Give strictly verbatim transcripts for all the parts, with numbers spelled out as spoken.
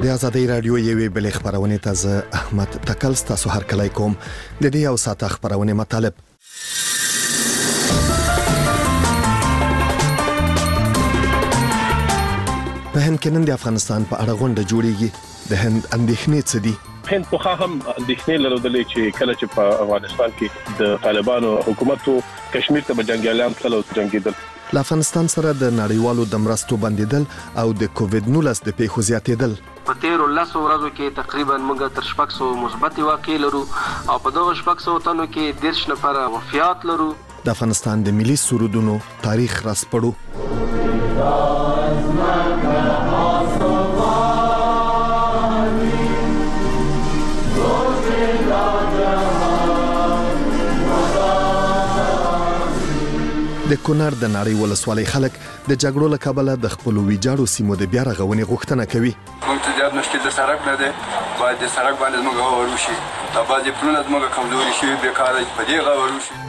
د ازادي رادیو یوې بلې خبرونه ته زه احمد تکل ستاسو هر کله کوم د دې یو ساعت خبرونه مطالب. په هند کې نن د افغانستان په اړه غونډه جوړیږي. د هند اندېښنې څه دي؟ هند په هم اندېښنې لرلې چې کله چې په افغانستان کې د طالبانو حکومت کشمیر ته جنگیالان تلل جنگیدل. له افغانستان سره د نړیوالو د مرستو بندیدل او د کووډ نولس د پیښو زیاتېدل. په تیر لسو ورځو کې تقریبا موږ تر شپږ سوه مثبت واقعې لرو او په دغه شپږ سوه تنو کې دیرش نفره وفات لرو. د افغانستان د ملي سرودونو تاریخ راسپړو. د کونړ د نړۍ ولسوالۍ خلک د جګړو له کبله د خپل ویجاړو سیمو د بیا رغونې غوښتنه کوي. موږ ته زیات مشکل د سړک نه دی، باید د سړک باندې موږ غوړو شي، دا باید پلونه موږ کمزوري شي، بیکاره په دې غوړو شي.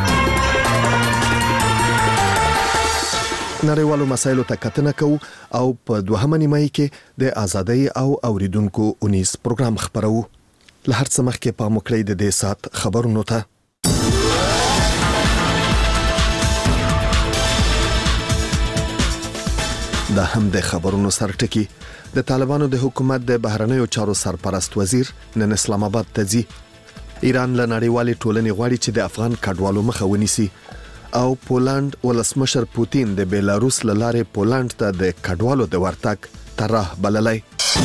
نړیوالو مسایلو ته کتنه کوو او په دوهمه نیمایي کې د ازادۍ او اوریدونکو اونیس پروګرام خبرو. له هر څه مخکې پام وکړئ د دې سات خبرونو ته. دا هم د خبرونو سرټکی. د طالبانو د حکومت د بهرنیو چارو سرپرست وزیر نن اسلام آباد ته ځي. ایران له نړیوالې ټولنې غواړي چې د افغان کډوالو مخه ونیسي او پولند ولسمشر پوتین د بیلاروس له لارې پولند ته د کډوالو د ورتګ طرح بللی.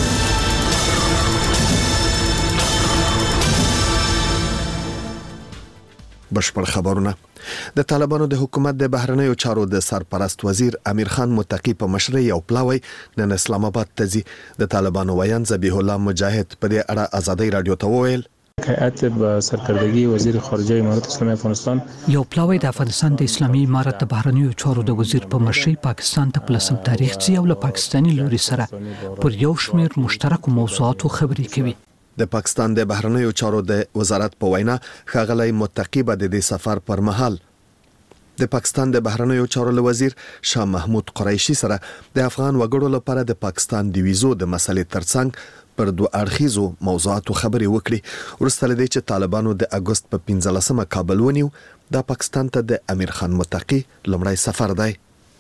بشپړ خبرونه. د طالبانو د حکومت د بهرنیو چارو د سرپرست وزیر امیر خان متقی په مشرۍ او پلاوی نن اسلام آباد ته ځي. د طالبانو ویان ذبیح الله مجاهد په دې اړه ازادي رادیو ته وویل. هیئت به سرکردگی وزیر خارجه امارات اسلامی افغانستان یو پلاوی د افغانستان د اسلامي امارت د بهرنیو چارو د وزیر په مشرۍ پاکستان ته پلسم تاریخ ځي او له پاکستاني لوري سره پر یو شمېر مشترکو موضوعاتو خبرې کوي. د پاکستان د بهرنیو چارو د وزارت په وینا ښاغلی متقی به د دې سفر پر مهال د پاکستان د بهرنیو چارو وزیر شاه محمود قریشي سره د افغان وګړو لپاره د پاکستان د ویزو د مسلې ترڅنګ پر دوه اړخیزو موضوعاتو خبرې وکړي. وروسته له دې چې طالبانو د اګوست په پنځلسمه کابل ونیو، د پاکستان ته د امیر خان متقی لومړی سفر دی.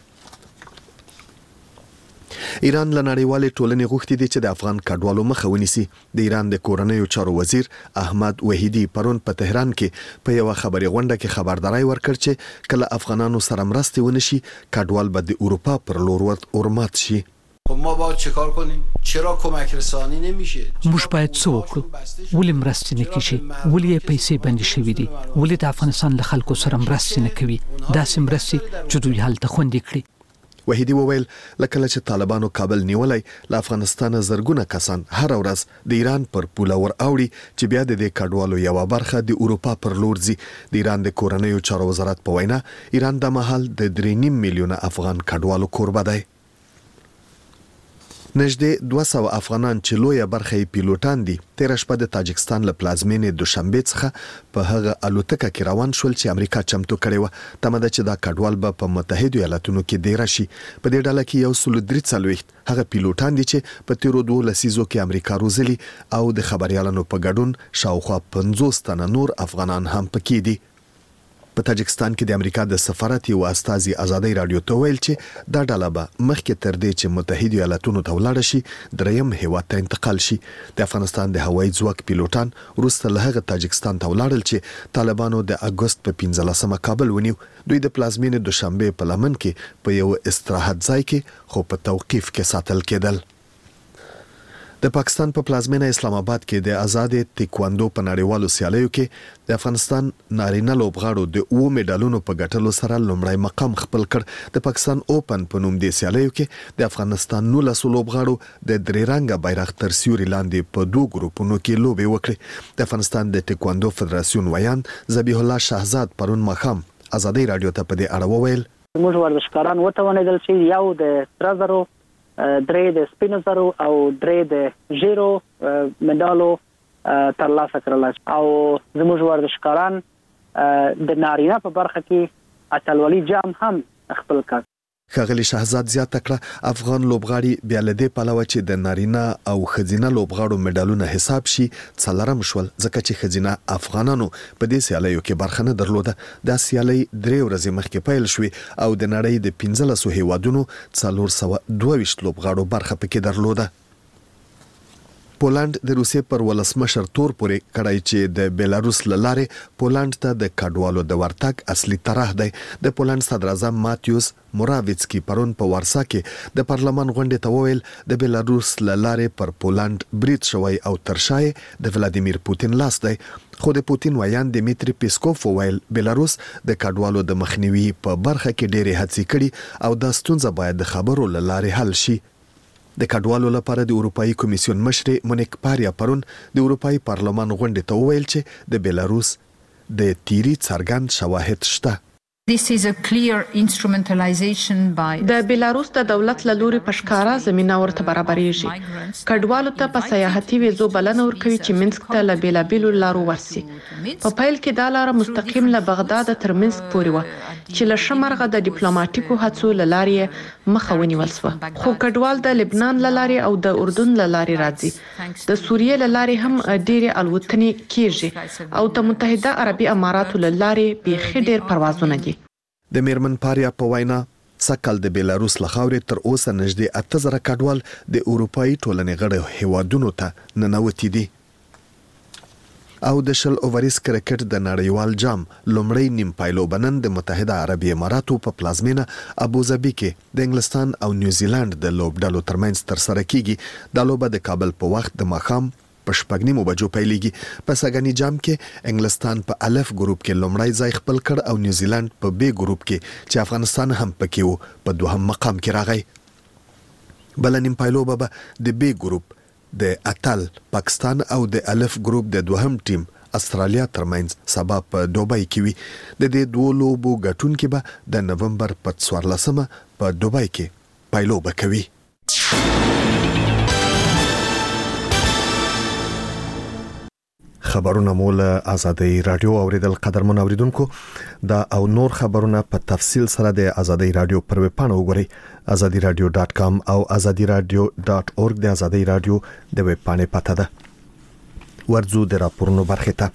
ایران له نړیوالې ټولنې غوښتي دي چې د افغان کډوالو مخه ونیسي. د ایران د کورنیو چارو وزیر احمد وحیدی پرون په تهران کې په یو خبري غونډه کې خبرداري ورکړ چې کله افغانانو سره مرستې ونشي، کډوال به د اروپا پر لور ورمات شي. خب ما باید چیکار کنیم؟ چرا کمک رسانی نمیشه؟ موږ باید څه وکړو؟ ولې مرستې نه کیږي؟ ولې پیسې بندي شوې دي؟ ولې د افغانستان له خلکو سره مرستې نه کوي؟ داسې مرستې چې دوی هلته خوندې کړي. وحیدی وویل لکه چې طالبانو کابل نیولای، له افغانستان زرګونه کسان هر ورځ د ایران پر پوله ور اوړي چې بیا د دې کډوالو یو برخه د اروپا پر لور ځي. د ایران د کورنیو چارو وزارت په وینا ایران د مهال د درې نیم میلیونه افغان کډوالو کوربه دی. نږدې دوه سوه افغانان چې لویه برخه یې پیلوټان دي، تېره شپه د تاجکستان له پلازمینې دوشنبې څخه په هغه الوتکه کې روان شول چې امریکا چمتو کړې وه. تمه ده چې دا کډوال به په متحدو ایالتونو کې دېره شي. په دې ډله کې یو سل درې څلوېښت هغه پیلوټان دي چې په تېرو دوو لسیزو کې امریکا روزلي او د خبریالانو په ګډون شاوخوا پنځوس تنه نور افغانان هم پکې دي. په تاجکستان کې د امریکا د سفارت یو استازي ازادي رادیو ته ویل چې دا ډله به مخکې تر دې چې متحدو ایالتونو ته ولاړ شي، دریم هیواد ته انتقال شي. د افغانستان د هوایي ځواک پیلوټان وروسته له هغه تاجکستان ته ولاړل چې طالبانو د اګوست په پنځلسمه کابل ونیو. دوی د پلازمینې دوشنبې په لمن کې په یو استراحت ځای کې خو په توقیف کې ساتل کېدل. د پاکستان په پلازمینه اسلام آباد کې د آزاد تایکواندو په نړیوالو سیالیو کې د افغانستان نارینه لوبغاړو د اوو میډالونو په ګټلو سره لومړی مقام خپل کړ. د پاکستان اوپن په نوم د سیالیو کې د افغانستان نولس لوبغاړو د درې رنګه بیرغ تر سیوري لاندې په دوه ګروپونو کې لوبې وکړې. د افغانستان د تایکواندو فدراسیون ویان ذبیح الله شهزاد پرون ماښام ازادي رادیو ته په دې اړه وویل. موږ ورزشکاران وتوانیدل چې یو د سره زرو، درې د سپینو زرو او درې د ژیرو مډالو ترلاسه کړل او زموږ ورزشکاران د نارینه په برخه کې اتلولي جام هم خپل کړ. ښاغلي شهزاد زیاته کړه افغان لوبغاړي بیا له دې پلوه چې د نارینه او ښځینه لوبغاړو مډالونه حساب شي څلورم شول ځکه چې ښځینه افغانانو په دې سیالیو کې برخه نه درلوده. دا سیالي درې ورځې مخکې پیل شوې او د نړۍ د پنځلسو هیوادونو څلور سوه دوه ویشت لوبغاړو برخه پکې درلوده. پولند د روسیې پر ولسمشر تور پورې کړای چې د بیلاروس لاره پولند ته د کډوالو د ورتګ اصلي طرح دی. د پولند صدر اعظم ماتیوس موراویڅکی پرون په وارسا کې د پارلمان غونډې ته وویل د بیلاروس لاره پر پولند برید شوی او ترشای د ولادیمیر پوتین لاس دی. خو د پوتین ویان دمیتری پیسکوف وویل بیلاروس د کډوالو د مخنیوي په برخه کې ډېرې هڅې کړي او دا ستونزه باید د خبرو له لارې حل شي. د کډوالو لپاره د اروپאי کمیسیون مشر مونیک پاریا پرون د اروپאי پارلمان غونډې ته وویل چې د بیلاروس د تیری څرګند شواهد شته. This is a clear instrumentalization by د بیلاروس د دولت له لوري پښکارا زمينه ورته برابرېږي. کډوالو ته په سیاحتي ویزو بلنه ورکوي چې منسک ته له بیلابیلو لارو ورسي. په پیل کې دا لار مستقیم له بغداد تر منسک پورې و چې له شمرغه د ډیپلوماټیکو هڅو له لارې مخه ونیول شو. خو کډوال د لبنان له لارې او د اردن له لارې راځي. د سوریې له لارې هم ډېرې الوتنې کیږي او د متحده عربي اماراتو له لارې بيخي ډېر پروازونه دي. د میرمن پاریا په وینا سکل د بیلاروس لخاورې تر اوسه نږدې اته زره کډوال د اروپאי ټولنې غړو هیوادونو ته ننوتي دي. او د شل اووریز کرکټ د نړیوال جام لومړی نیم پایلو بنن د متحده عربي اماراتو په پلازمینه ابوظبي کې د انګلستان او نیوزیلند د لوبډلو ترمنځ تر سره کیږي. د لوبه د کابل په وخت د ماښام په شپږ نیمو بجو پیلېږي. په ساګانی جام کې انګلستان په الف ګروپ کې لومړی ځای خپل کړ او نیوزیلند په بی ګروپ کې چې افغانستان هم پکې وو په دوهم مقام کې راغی. بل نیم پایلو به د بی ګروپ د اتل پاکستان او د الف ګروپ د دوهم ټیم استرالیا ترمنځ سبا په دوبۍ کې وي. د دې دوه لوبو ګټونکي به د نومبر په څوارلسمه په دوبۍ کې پایلو کوي. خبرونه مول آزادۍ رادیو اوریدل قدرمن اوریدونکو دا او نور خبرونه په تفصیل سره د آزادۍ رادیو پر ویب پاڼه وګورئ azadi radio dot com او azadi radio dot org د آزادۍ رادیو د ویب پاڼې پته ده. ورځو د راپورونو برخه ته.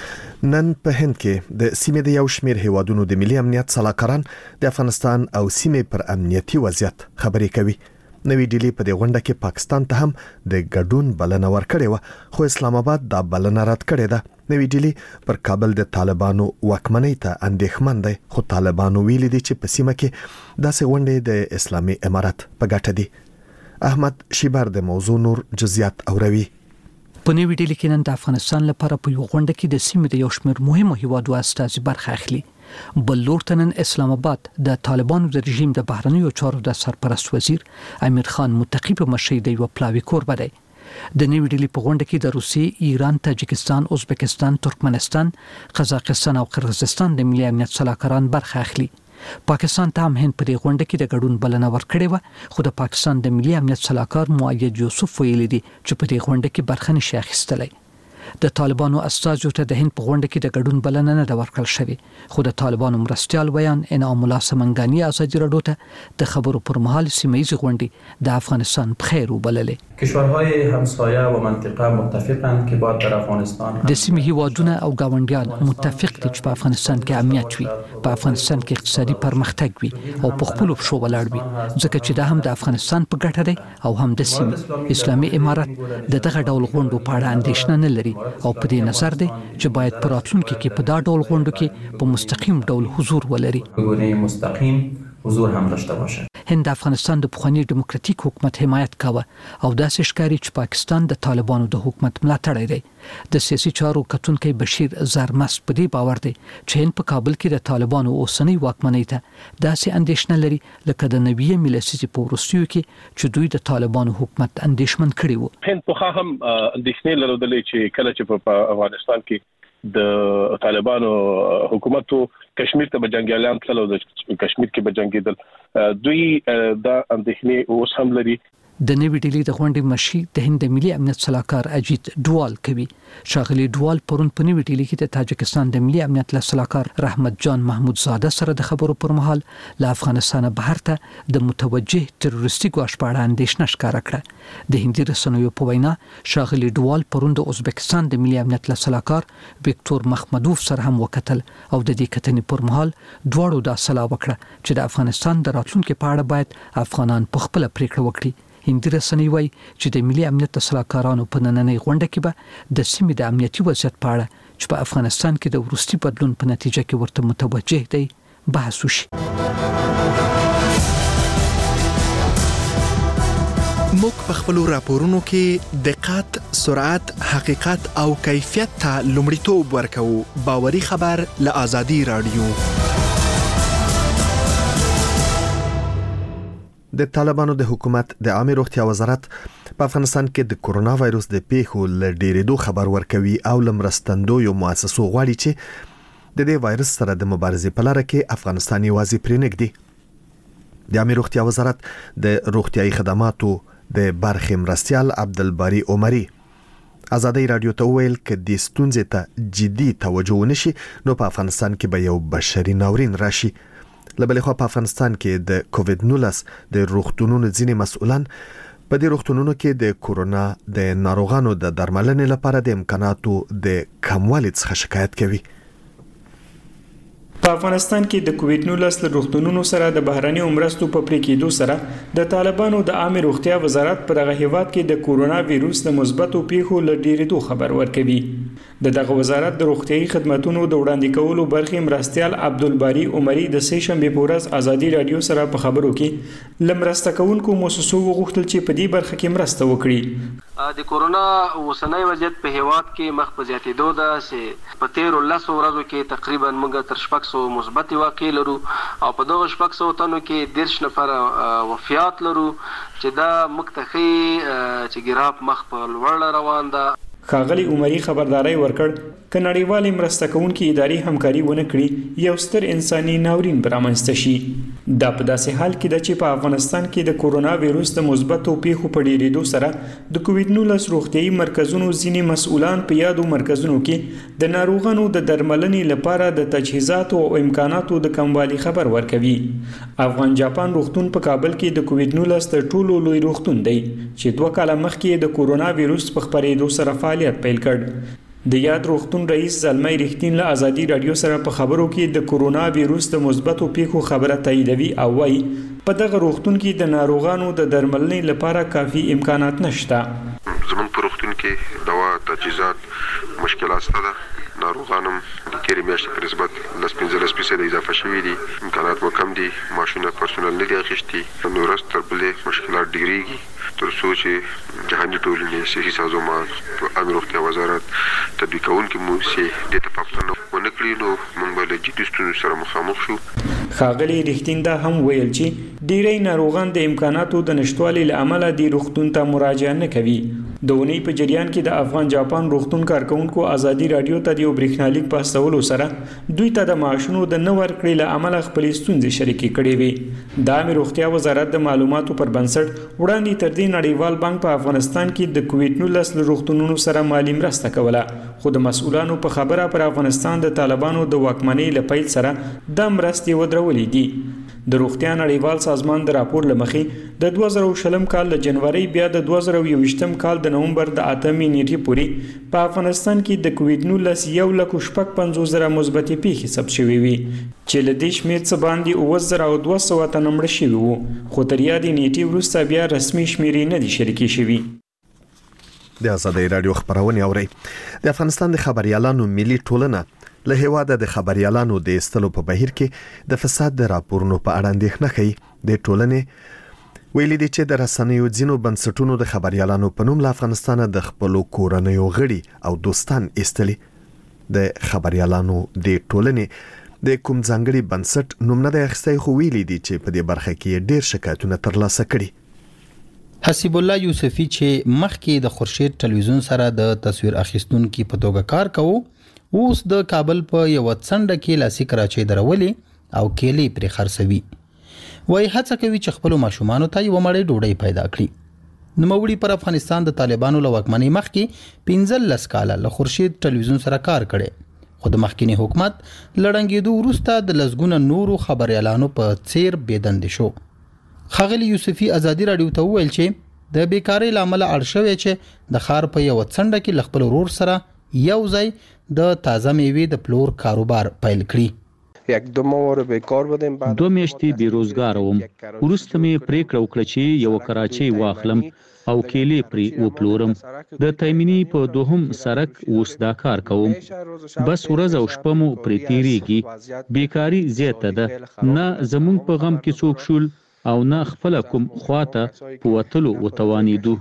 نن په هند کې د سیمې د یو شمېر هیوادونو د ملي امنیت صلاحکاران د افغانستان او سیمې پر امنیتي وضعیت خبرې کوي. نوی ډیلی په دې غونډه کې پاکستان ته هم د ګډون بلنه ورکړې و خو اسلام آباد دا بلنه رد کړې ده. نوی ډیلی پر کابل د طالبانو واکمنۍ ته اندېښمن دی خو طالبانو ویلي دي چې په سیمه کې داسې غونډې د اسلامي امارت په ګټه دي. احمد شیبر د موضوع نور جزئیات اوروي. په نوی ډیلی کې نن د افغانستان لپاره په یو غونډه کې د سیمې د یو شمېر مهمو هیوادو استازي برخه اخلي. بل لور ته نن اسلام آباد د طالبانو د رژیم د بهرنیو چارو د سرپرست وزیر امیر خان متقی په مشرۍ د یو پلاوي کوربه دی. د نوی ډیلی په غونډه کې د روسیې، ایران، تاجکستان، ازبکستان، ترکمنستان، قزاقستان او قرغیزستان د ملي امنیت صلاحکاران برخه اخلي. پاکستان ته هم هند په دې غونډه کې د ګډون بلنه ورکړې و خو د پاکستان د ملي امنیت صلاحکار مؤید یوسف ویلي دي چې په دې غونډه کې برخه نشي اخیستلی. د طالبانو استازو ته د هند په غونډه کې د ګډون بلنه نه ورکړل شوې خو د طالبانو مرستيال ویان انعام الله سمنګانی آزادی رادیو ته د خبرو پر مهال سیمه‌ایزه غونډې د افغانستان په خیر وبللې. کشورهای همسایه و منطقه متفقند که باید در افغانستان د سیمې هیوادونه او ګاونډیان متفق دي چې په افغانستان کې امنیت وي، په افغانستان کې اقتصادي پرمختګ وي او په خپل پښو ولاړ وي ځکه چې دا هم د افغانستان په ګټه دی او هم د سیمې. اسلامي امارت د دغه ډول غونډو په اړه اندېښنه نه لري او په دې نظر دی چې باید په راتلونکي کې په دا ډول غونډو کې په مستقیم ډول حضور ولري. بګونی مستقیم حضور هم داشته باشه. هند افغانستان د پخوانی دیموکراتیک حکومت حمایت کاوه او داسې ښکاري چې پاکستان د طالبانو د حکومت ملاتړی دی. د سیاسي چارو کتونکي بشیر زرمست په دې باور دی چې هند په کابل کې د طالبانو اوسنۍ واکمنۍ ته داسې اندېښنه لري لکه د نوې ملسیزي په وروستیو کې چې دوی د طالبانو حکومت اندېښمن کړي وو. هند په هم اندېښنې لرلې چې کله چې په افغانستان کې د طالبانو حکومت کشمیر ته بجنګیالان تلل او د کشمیر کې بجنګیدل دوی د اندېښنې اوس هم لري. د نوې ډیلي د غونډې مشي د هند د ملي امنیت صلاحکار اجیت ډوال کوي. شاغلي ډوال پرون په نوې ډیلي کې د تاجکستان د ملي امنیت صلاحکار رحمت جان محمود زاده سره د خبرو پر مهال له افغانستان بهر ته د متوجه تروریستي ګواښ په اړه اندېښنه ښکاره کړه. د هندي رسنیو په وینا شاغلي ډوال پرون د ازبکستان د ملي امنیت صلاحکار وکټور مخمدوف سره هم وکتل او د دې کتنې پر مهال دواړو دا سلا وکړه چې د افغانستان د راتلونکو په اړه باید افغانان په خپل پریکړه وکړي. هندي رسنۍ وایي چې د ملي امنیت صلاحکارانو په نننۍ غونډه کې به د سیمې د امنیتي وضعیت په اړه چې په افغانستان کې د وروستي بدلون په نتیجه کې ورته متوجه دی بحث وشي. موږ په خپل راپورونو کې دقت، سرعت، حقیقت او کیفیت ته لومړیتوب ورکوو. باوري خبر له آزادي رادیو. د طالبانو د حکومت د عامه روغتیا وزارت په افغانستان کې د کورونا وایروس د پیښو ل ډیرېدو خبر ورکوي او لمرستندوی مؤسسو غواړي چې د دې وایرس سره د مبارزې په لار کې افغانستان یوازې پرې نږدې. د عامه روغتیا وزارت د روغتیايي خدماتو د برخې مرستیال عبدالباری عمری آزادی رادیو ته ویل چې د ستونزې ته جدي توجه ونشي نو په افغانستان کې به یو بشري ناورین راشي. لبلې خو په افغانستان کې د کووډ نولس د روغتونونو ځینې مسؤلان په دې روغتونونو کې د کورونا د ناروغانو د درملنې لپاره د امکاناتو د کموالي څخه شکایت کوي. په افغانستان کې د کووډ نولس له روغتونونو سره د بهراني مرستو په پرې کېدو سره د طالبانو د عامه روغتیا وزارت په دغه هیواد کې د کورونا وایروس د مثبتو پیښو له ډیرېدو خبر ورکوي. د دغه وزارت د روغتیايي خدماتو د وړاندې کولو برخې مرستیال عبدالباری عمری د سه شنبه په ورځ آزادي رادیو سره په خبرو کې لمرسته کوونکو مؤسسو وغوښتل چې په دې برخه کې مرسته وکړي. د کورونا اوسنۍ وضعیت په هیواد کې مخ په زیاتېدو ده چې په تیرو لسو ورځو کې تقریبا موږ تر شپږ سوه مثبت واقع لرو او په دغه شپږ سوه تنو کې دېرش نفره وفیات لرو چې دا موږ ته ښیي چې ګراف مخ په لوړ روان ده. ښاغلي عمری خبرداري ورکړ ک نړیوالې مرسته کوونکې ادارې همکاري ونه کړي یو ستر انساني ناورین برامنځته شي. دا په داسې حال کې ده چې په افغانستان کې د کورونا وایروس د مثبتو پیښو په ډیرېدو سره د کووډ نولس روغتیايي مرکزونو ځینې مسؤلان په یادو مرکزونو کې د ناروغانو د درملنې لپاره د تجهیزاتو او امکاناتو د کموالي خبر ورکوي. افغان جاپان روغتون په کابل کې د کووډ نولس تر ټولو لوی روغتون دی چې دوه کاله مخکې د کورونا وایروس په خپرېدو سره فعالیت پیل کړ. د یاد روغتون رئیس زلمی رښتین له آزادي رادیو سره په خبرو کې د کورونا وایروس د مثبتو پیښو خبره تاییدوي او وايي په دغه روغتون کې د ناروغانو د درملنې لپاره کافي امکانات نشته. زموږ په روغتون کې دوا تجهیزات مشکلات شته. ناروغانم د تیرې میاشتې په نسبت لس پنځلس فیصده اضافه شوي دي. امکانات مو کم دي. ماشینونه پرسونل نه دي اخیستي. نو ورځ تر بلې مشکلات ډېرېږي تر څو چې جهاني ټولنې صحي سازمان په عامه روغتیا وزارت تطبیق کوونکي موسسې دې ته پاملرنه ونه کړي نو موږ به له جدي ستونزو سره مخامخ شو. ښاغلي رښتین دا هم ویل چې ډېری ناروغان د امکاناتو د نشتوالي له امله دې روغتون ته مراجعه نه کوي. د اونۍ په جریان کې د افغان جاپان روغتون کارکونکو آزادي رادیو ته د یو برېښنالیک په استولو سره دوی ته د معاشونو د نه ورکړې له امله خپلې ستونزې شریکې کړې وې. د عامه روغتیا وزارت د معلوماتو پر بنسټ وړاندې تر دې نړیوال بانک په افغانستان کې د کووډ نولس له روغتونونو سره مالي مرسته کوله خو د مسؤلانو په خبره پر افغانستان د طالبانو د واکمنۍ له پیل سره د مرستې ودرولې دي. د روغتیا نړیوال سازمان د راپور لمخې د دوه زره شلم کال د جنوري بیا د دوه زره یوویشتم کال د نومبر د اتمې نیټې پورې په افغانستان کې د کووډ نولس یو لک شپږ پنځوس زره مثبتې پیښې ثبت شوې وي چې له دې شمېر څخه باندې اووه زره او دوه سوه تنه مړه شوي وو خو تر یادې نیټې وروسته بیا رسمي شمېرې نه دي شریکې شوي. د آزادۍ رادیو خبرونه اوري. د افغانستان د خبريالانو ملي ټولنه له هیواده د خبريالانو د استلو په بهیر کې د فساد د راپورونو په اړه اندېښنه کوي. د ټولنې ویلي دي چې د رسنیو ځینو بنسټونو د خبريالانو په نوم له افغانستان د خپلو کورنیو غړي او دوستان استلي. د خبريالانو د ټولنې د کوم ځانګړي بنسټ نوم نه دی اخیستی خو ویلي دي چې په دې برخه کې ډېر شکایتونه ترلاسه کړي. حسیب الله یوسفی چې مخکې د خورشید ټلویزیون سره د تصویر اخیستونکو په توګه کار کوي اوس د کابل په یو څنډه کې لاسي کراچۍ درولې او کېلې پرې خرڅوي. وایي هڅه کوي چې خپل ماشومان ته یو مړې ډوډۍ پیدا کړي. نوموړي پر افغانستان د طالبانو له واکمنۍ مخکې پنځلس کاله له خورشید ټلویزیون سره کار کړی خو د مخکینی حکومت لړنګېدو وروسته د لسګونه نورو خبريالانو په څیر بېدندې شو. ښاغلي یوسفي ازادي راډیو ته وویل چې د بیکارۍ له امله اړ شوی چې د ښار په یوه څنډه کې له خپل ورور سره یو ځای د تازه میوې د پلور کاروبار پیل کړي. یک دو ماه بیکار بودیم. دو میاشتې بیروزګار وم. وروسته مې پریکړه وکړه چې یو کراچۍ واخلم او کېلې پرې وپلورم. د تایمني په دوهم سرک اوس دا کار کوم. بس ورځ او شپه مو پرې تیریږي. بیکاري زیاته ده. نه زمونږ په غم کې څوک شول او نه خپل کوم خواته په وتلو وتوانیدو.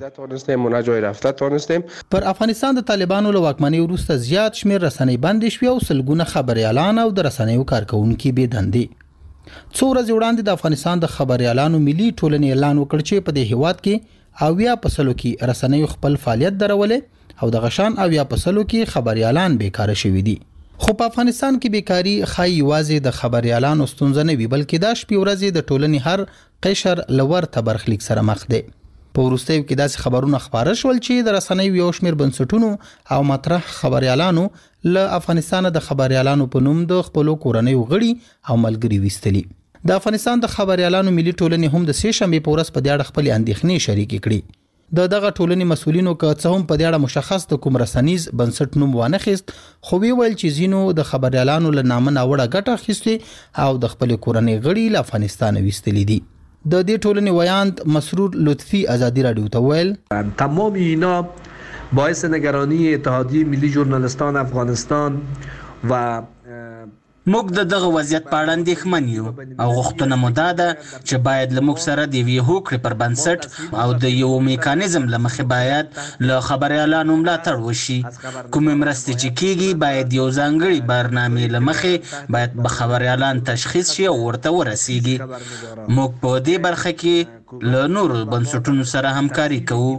پر افغانستان د طالبانو له واکمنۍ وروسته زیات شمېر رسنۍ بندې شوې او سلګونه خبريالان او د رسنیو کارکونکي بېدندې. څو ورځې وړاندې د افغانستان د خبريالانو ملي ټولنې اعلان وکړ چې په دې هیواد کې اویا په سلو کې رسنیو خپل فعالیت درولې او د غشان اویا په سلو کې خبريالان بیکاره شوي دي. خو په افغانستان کې بیکاری خای یوازې د خبريالانو ستونزه نه وي بلکې دا شپې ورځې د ټولنې هر قشر لور تبرخلیک سره مخ دی. په وروستیو کې داسې خبرونه خبره شول چې د رسنیو یو شمېر بنسټونو او مطرح خبريالانو له افغانستان د خبريالانو په نوم د خپلو کورنیو غړي او ملګري وستلي. د افغانستان د خبريالانو ملي ټولنې هم د سې شنبې په ورځ په دې اړه خپل اندېښنې شریکې کړې. د دغه ټولنې مسولینو که څه هم په دې اړه مشخص د کوم رسنیز بنسټ نوم وانخیست خو وی ویل چې ځینو د خبريالانو له نامه ناوړه ګټه اخیستې او د خپل کورنۍ غړي له افغانستان ویستلي دي. د دې ټولنې ویاند مسرور لطفی ازادي راډیو ته ویل تمام اینا باعث نگرانی اتحادیه ملی ژورنالیستان افغانستان و موږ د دغه وضعیت په اړه اندېښمن یو او غوښتنه مو دا ده چې باید له موږ سره د یوې هوکړې پر بنسټ او د یو میکانیزم له مخې باید له خبريالانو ملاتړ وشي. کومې مرستې چې کیږي باید یو ځانګړي برنامې له مخې باید به خبريالان تشخیص شي او ورته ورسیږي. موږ په دې برخه کې له نورو بنسټونو سره همکاري کوو.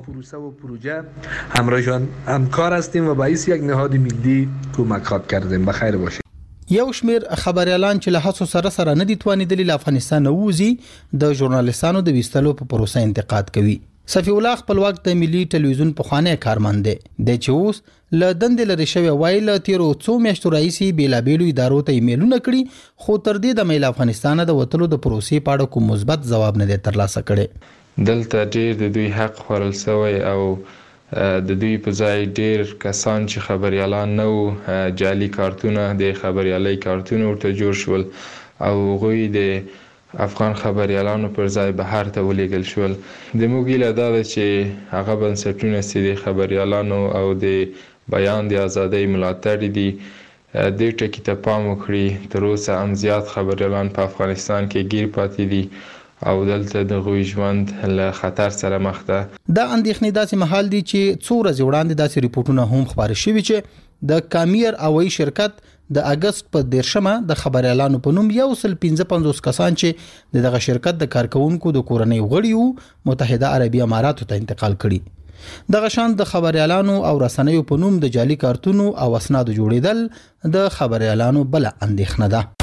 همراهان همکار هستیم و باعث یک نهاد ملی کمک خواهد کردیم. بخیر باشید. یو شمیر خبريالان چې له هڅو سره سره نه دي توانیدلي له افغانستان ووزي د ژورنالیستانو د ویستلو په پروسه انتقاد کوي. صفی الله خپلواک د ملي ټلویزیون پخوانی کارمند دی د چې اوس له دندې لري شوی وایي له تیرو څو میاشتو راهیسې بیلابېلو ادارو ته ایمیلونه کړي خو تر دې دمه له افغانستان د وتلو د پروسې په اړه کوم مثبت ځواب نه دی ترلاسه کړی. دلته ډېر د دوی حق خوړل شوی او د دوی په ځای ډېر کسان چې خبريالان نه وو جعلي کارتونه د خبريالۍ کارتونه ورته جوړ شول او هغوی د افغان خبريالانو پر ځای بهر ته ولېږل شول. د موږ هیله دا ده چې هغه بنسټونه چې د خبريالانو او د بیان د ازادۍ ملاتړي دي دې ټکي ته پام وکړي. تر اوسه هم زیات خبريالان په افغانستان کې ګیر پاتې دي او دلته د غوي ژوند له خطر سره مخ ده. دا اندېښنې داسې محل دي چې څو ورځې وړاندې داسې ریپورتونه هم خبرې شوي چې د کامیر هوایي شرکت د اگست په دیرشمه د خبريالانو په نوم یو سل پنځه پنځوس کسان چې دغه شرکت د کارکونکو د کورنۍ غړي وو متحده عربي اماراتو ته انتقال کړي. دغه شان د خبريالانو او رسنیو په نوم د جعلي کارتونو او اسنادو جوړیدل د خبريالانو بل اندېښنه ده.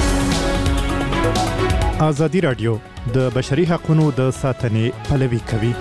ازادي راډیو د بشري حقوقو د ساتنې پلوي کوي.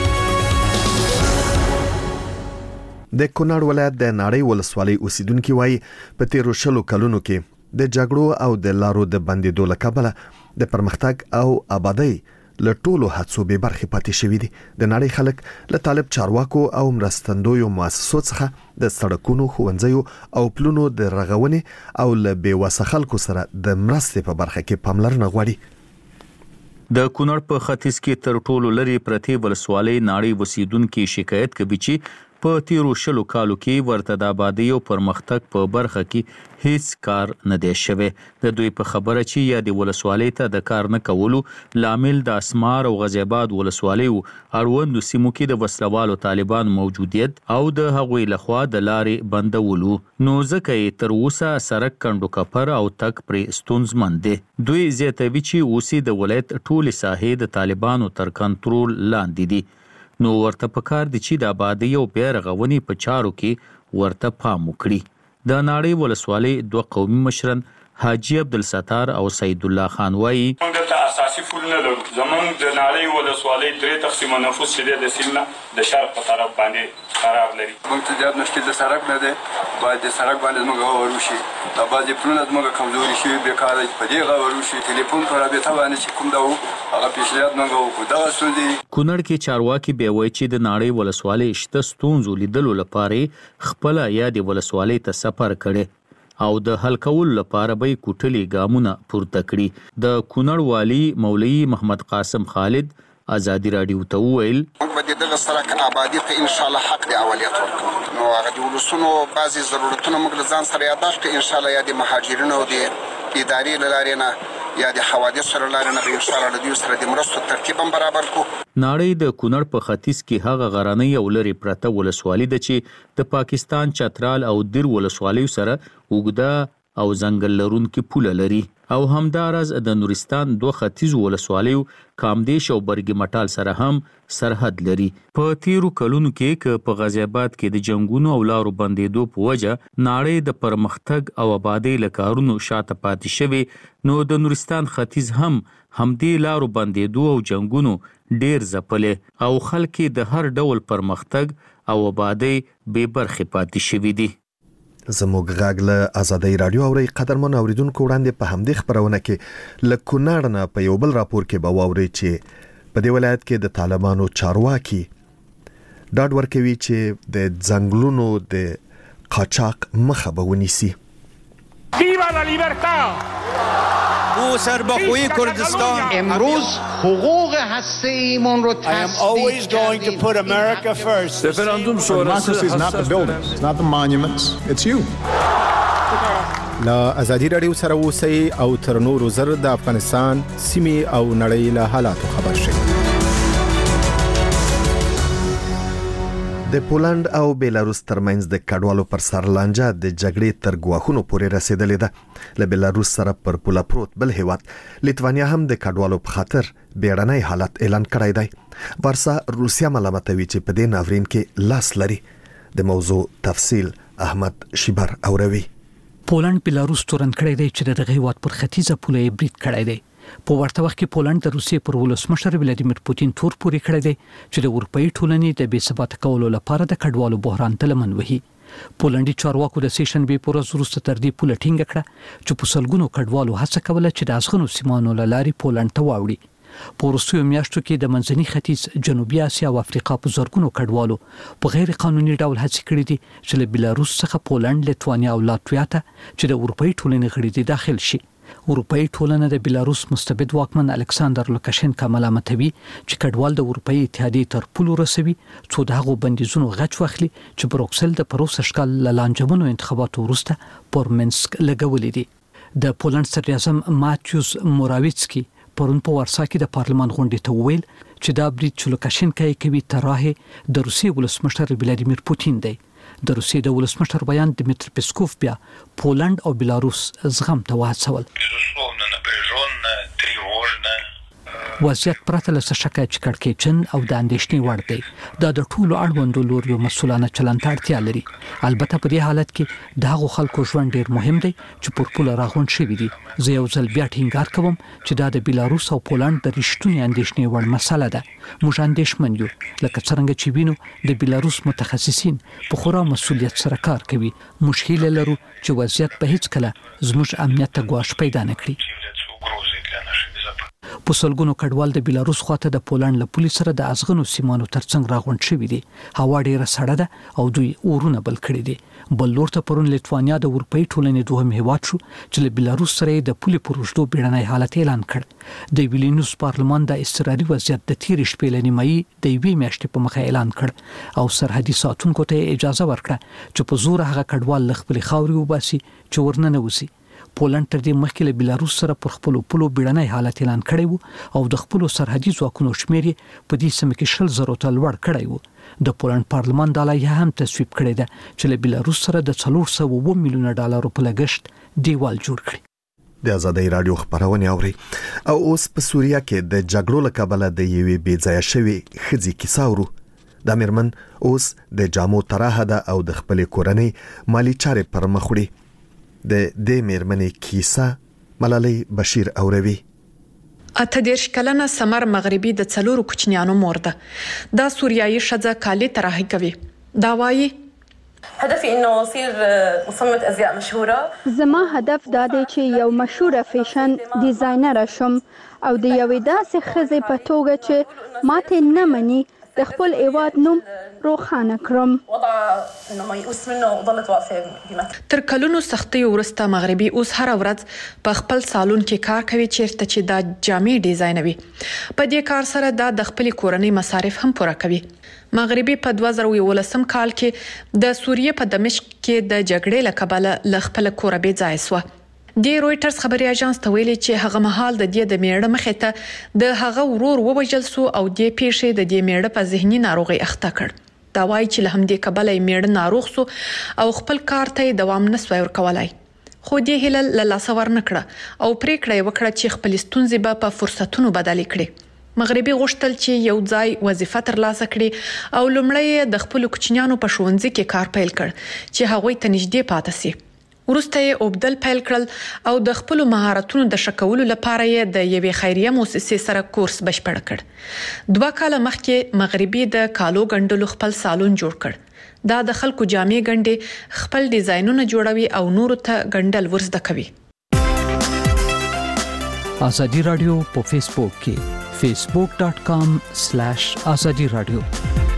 د کونړ ولایت د ناړۍ ولسوالۍ اوسیدونکو وایي په تیرو شلو کلونو کې د جګړو او د لارو د بندیدو له کبله د پرمختګ او آبادی له ټولو هڅو به برخه پاتې شوې دي. د ناړۍ خلک له طالب چارواکو او مرستندویو مؤسسو څخه د سړکونو خوندزیو او پلونو د رغونې او له بیوسه خلکو سره د مرستې په برخه کې پاملرنه غواړي. د کونړ په ختیځ کې تر ټولو لري پرتی ولسوالۍ ناړۍ وسیدونکو شکایت کوي چې په تیرو شلو کالو کې ورته د آبادی او پرمختګ په برخه کې هیڅ کار نه دی شوی. د دوی په خبره چې یا د ولسوالۍ ته د کار نه کولو لامل د اسمار او غزې آباد ولسوالۍ او اړوندو سیمو کې د وسلوالو طالبان موجودیت او د هغوی لخوا د لارې بندولو نو ځکه یې تر اوسه سړک کندو کپر او تک پرې ستونزمن دی. دوی زیاتوي چې اوسې د ولایت ټولې ساحې د طالبانو تر کنټرول لاندې دي نو ورته پکار دي چې د آبادی او بیا رغونې په چارو کې ورته پام وکړي. د ناړۍ ولسوالۍ دوه قومي مشران حاجی عبدالستار او سید الله خان وایي موږ ته اساسي اساسي پول نه لرو. زمونږ د نړۍ ولسوالۍ درې تقسیمه نفوس چې د سیمه د شرق په طرف باندې قرار لري. موږ ته زیات مشکل د سړک نه دی، باید د سړک باندې موږ غوړ وشي. دا بعضې پلونه موږ کمزوري شوي بېکاره په دې غوړ وشي. ټلیفون په رابطه باندې چې کوم دا و هغه پیشنهاد موږ وکړو. دغه ستونزې کونړ کې چارواکي بیا وایي چې د نړۍ ولسوالۍ شته ستونزو لیدلو لپاره خپله یا د ولسوالۍ ته سفر کړي او د حل کولو لپاره به کوټلي ګامونه پورته کړي. د کونړ والي مولوي محمد قاسم خالد ازادي راډیو ته وویل موږ به دغه سړک آبادی ته ان شاء الله حق دی اولویت ورکوو. نو هغه د ولسونو بعضي ضرورتونه موږ له ځان سره یاداښت کړو. ان شاء الله یا د مهاجرینو او د ادارې له لارې نه یا د حوادثو له لارې نه به ان شاء الله له دوی سره د مرستو ترتیب هم برابر کړو. نړۍ د کونړ په ختیځ کې هغه غرانۍ او لرې پرته ولسوالي ده چې د پاکستان چترال او دیر ولسوالیو سره اوږده او ځنګل لرونکي پوله لري او همداراز د نورستان دوه ختیځو ولسوالیو کامدیش او برګي مټال سره هم سرحد لري. په تیرو کلونو کې ک په غازی آباد کې د جنگونو او لارو بندیدو په وجه نړۍ د پرمختګ او آبادی لکارونو شاته پاتې شوی، نو د نورستان ختیځ هم همدې لارو بندیدو او جنگونو ډیر ځپلې او خلک د هر ډول پرمختګ او آبادی بې برخې پاتې شوي دي. زموږ غږ له آزادۍ راډیو اوري قدرمن اوریدونکو وړاندې په همدې خبرونه کې له کونړ نه په یو بل راپور کې به واوري چې په دې ولایت کې د طالبانو چارواکي ډاډ ورکوي چې د ځنګلونو د قاچاق مخه به ونیسي. ویوا لا لیبرتاد او سربخوی کردستان امروز حقوق هسته ایمان رو تصدیق کردیم. رفراندوم شورای is not the buildings, it's not the monuments, it's you. لا ازادي راډیو سره اوسئ او تر نورو زر د افغانستان سیمې او نړۍ له حالاتو خبر شئ. د پولند او بیلاروس ترمنځ د کډوالو پر سر لانجه د جګړې تر ګواښونو پورې رسیدلې ده. له بیلاروس سره پر پوله پروت بل هیواد لیتوانیا هم د کډوالو په خاطر بیړنی حالت اعلان کړی دی. وارسا روسیا ملامتوي چې په دې ناورین کې لاس لري. د موضوع تفصیل احمد شیبر اوروي. پولند بیلاروس تورن کړی دی چې دغه هیواد پر ختیځه پوله یې برید کړی دی. په ورته وخت کې پولند د روسیې پر ولسمشر ولادیمیر پوتین تور پورې کړی دی چې د اروپאי ټولنې د بې ثبات کولو لپاره د کډوالو بحران ته لمن وهي. پولندي چارواکو د سیشن بي پر وروسته تر دې پوله ټینګ کړه چې په سلګونو کډوالو هڅه کوله چې د ازغنو سیمانو لاري پولند ته واوړي. په وروستیو میاشتو کې د منځني ختیځ، جنوبي اسیا او افریقا په زرګونو کډوالو په غیر قانوني ډول هڅه کړې دي چې له بیلاروس څخه پولند، لیتوانیا او لاتویا ته چې د اروپאי ټولنې غړي دي داخل شي. اروپאי ټولنه د بیلاروس مستبد واکمن الکساندر لوکاشنکا ملامتوي چې کډوال د اروپאי اتحادیې تر پولو رسوي څو د هغو بندیزونو غچ واخلي چې بروکسل د پروسه شکل لانجمنو انتخاباتو وروسته پر منسک لګولې دي. د پولند صدر اعظم ماتیوس موراویڅکی پرون په وارسا کې د پارلمان غونډې ته وویل چې دا برید چې لوکاشنکا یې کوي تر راه د روسیې ولسمشر ولادیمیر پوتین دی. د روسیې د ولسمشر بیان دمیتر پیسکوف بیا پولند او بیلاروس زغم ته وهڅول. وضعیت پرته له شکایت چې کړکېچن او د اندېښنې وړ دی. دا د ټولو اړوندو لوریو مسؤلانه چلند ته اړتیا لري. البته په دې حالت کې د هغو خلکو ژوند ډیر مهم دی چې پر پوله راغونډ شوي دي. زه یو ځل بیا ټینګار کوم چې دا د بیلاروس او پولند د رښتونې اندېښنې وړ مسله ده. موږ اندېښمن یو لکه څنګه چې وینو د بیلاروس متخصصین په خورا مسؤلیت سره کار کوي. موږ هیله لرو چې وضعیت به هیڅ کله زموږ امنیت ته ګواښ پیدا نه کړي. په سلګونو کډوال د بیلاروس خواته د پولند له پولیس سره د ازغنو سیمانو ترڅنګ راغونډ شوي دي. هوا ډیره سړه ده او دوی اورونه بل کړي دي. بل لور ته پرون لیتوانیا د اروپאי ټولنې دوهم هیواد شو چې له بیلاروس سره د پولې پر اوږدو بیړنی حالت اعلان کړ. د ویلینوس پارلمان د اضطراري وضعیت د تیرې شپې له نیمایي د یوې میاشتې په مخه اعلان کړ او سرحدي ساتونکو ته اجازه ورکړه چې په زور هغه کډوال له خپلې خاورې وباسي چې ورننه وځي. پولند تر دې مخکې له بیلاروس سره پر خپل پولو بیړنی حالت اعلان کړی وو او د خپل سرحدي ځواکونو شمیر په دې سیمه کې شل زره ته لوړ کړی وو. د پولند پارلمان د لایحه هم تصویب کړې ده چې له بیلاروس سره د څلور سوه اووه میلیونه ډالرو په لګښت دیوال جوړ کړي. د آزادۍ راډیو خبرونه اوري. او اوس په سوریه کې د جګړو له کبله د یوې بې ځایه شوې ښځې کیسه اورو. دا مېرمن اوس د جامو طرحه ده او د خپلې کورنۍ مالي چارې پر مخ وړي. د دې مېرمنې کیسه ملالۍ بشیر اوروي. اته دیرش کلنه سمر مغربي د څلورو کوچنیانو مور ده. دا سوریایي ښځه کالي طراحي کوي. دا وایي هدفي انه اصير مصممه ازياء مشهوره. زما هدف دا دی چې یو مشهوره فیشن ډیزاینر شم او د یوې داسې ښځې په توګه چې ماته نه مني د خپل هیواد نوم روښانه کړم. تر کلونو سختۍ وروسته مغربي اوس هر ورځ په خپل سالون کې کار کوي چیرته چې دا جامې ډیزاینوي. په دې کار سره دا د خپل کورنۍ مصارف هم پوره کوي. مغربي په دوه زره یولسم کال کې د سوریې په دمشق کې د جګړې له کبله له خپل کوره بې ځای شوه. د رويټرز خبري اژانس ته ویلي چې هغه مهال د دې د میړه مخې ته د هغه ورور ووجل سو او د پیښې د دې میړه په ذهني ناروغي اخته کړ. دا وایي چې له همدې کبله یې میړه ناروغ سو او خپل کار ته دوام نه سوی ورکولای. خو دې هیله له لاسه ورنکړه او پریکړه یې وکړه چې خپل ستونزې به په فرصتونو بدلې کړي. مغربي غوښتل چې یو ځای وظیفه ترلاسه کړي او لومړی د خپل کوچنیانو په ښوونځي کې کار پیل کړ چې هغوی ته نږدې پاتې سي. ورسته یې اوبدل پیل کړل او د خپل مهارتونو د شکولو لپاره یې د یوې خیریه مؤسسې سره کورس بشپړ کړ. دوه کاله مخکې مغربي د کالو ګنډلو خپل سالون جوړ کړ. دا د خلکو جامې ګنډي، خپل ډیزاینونه جوړوي او نورو ته ګنډل ورزده کوي. ازادي رادیو په فیسبوک کې facebook dot com slash azadi radio.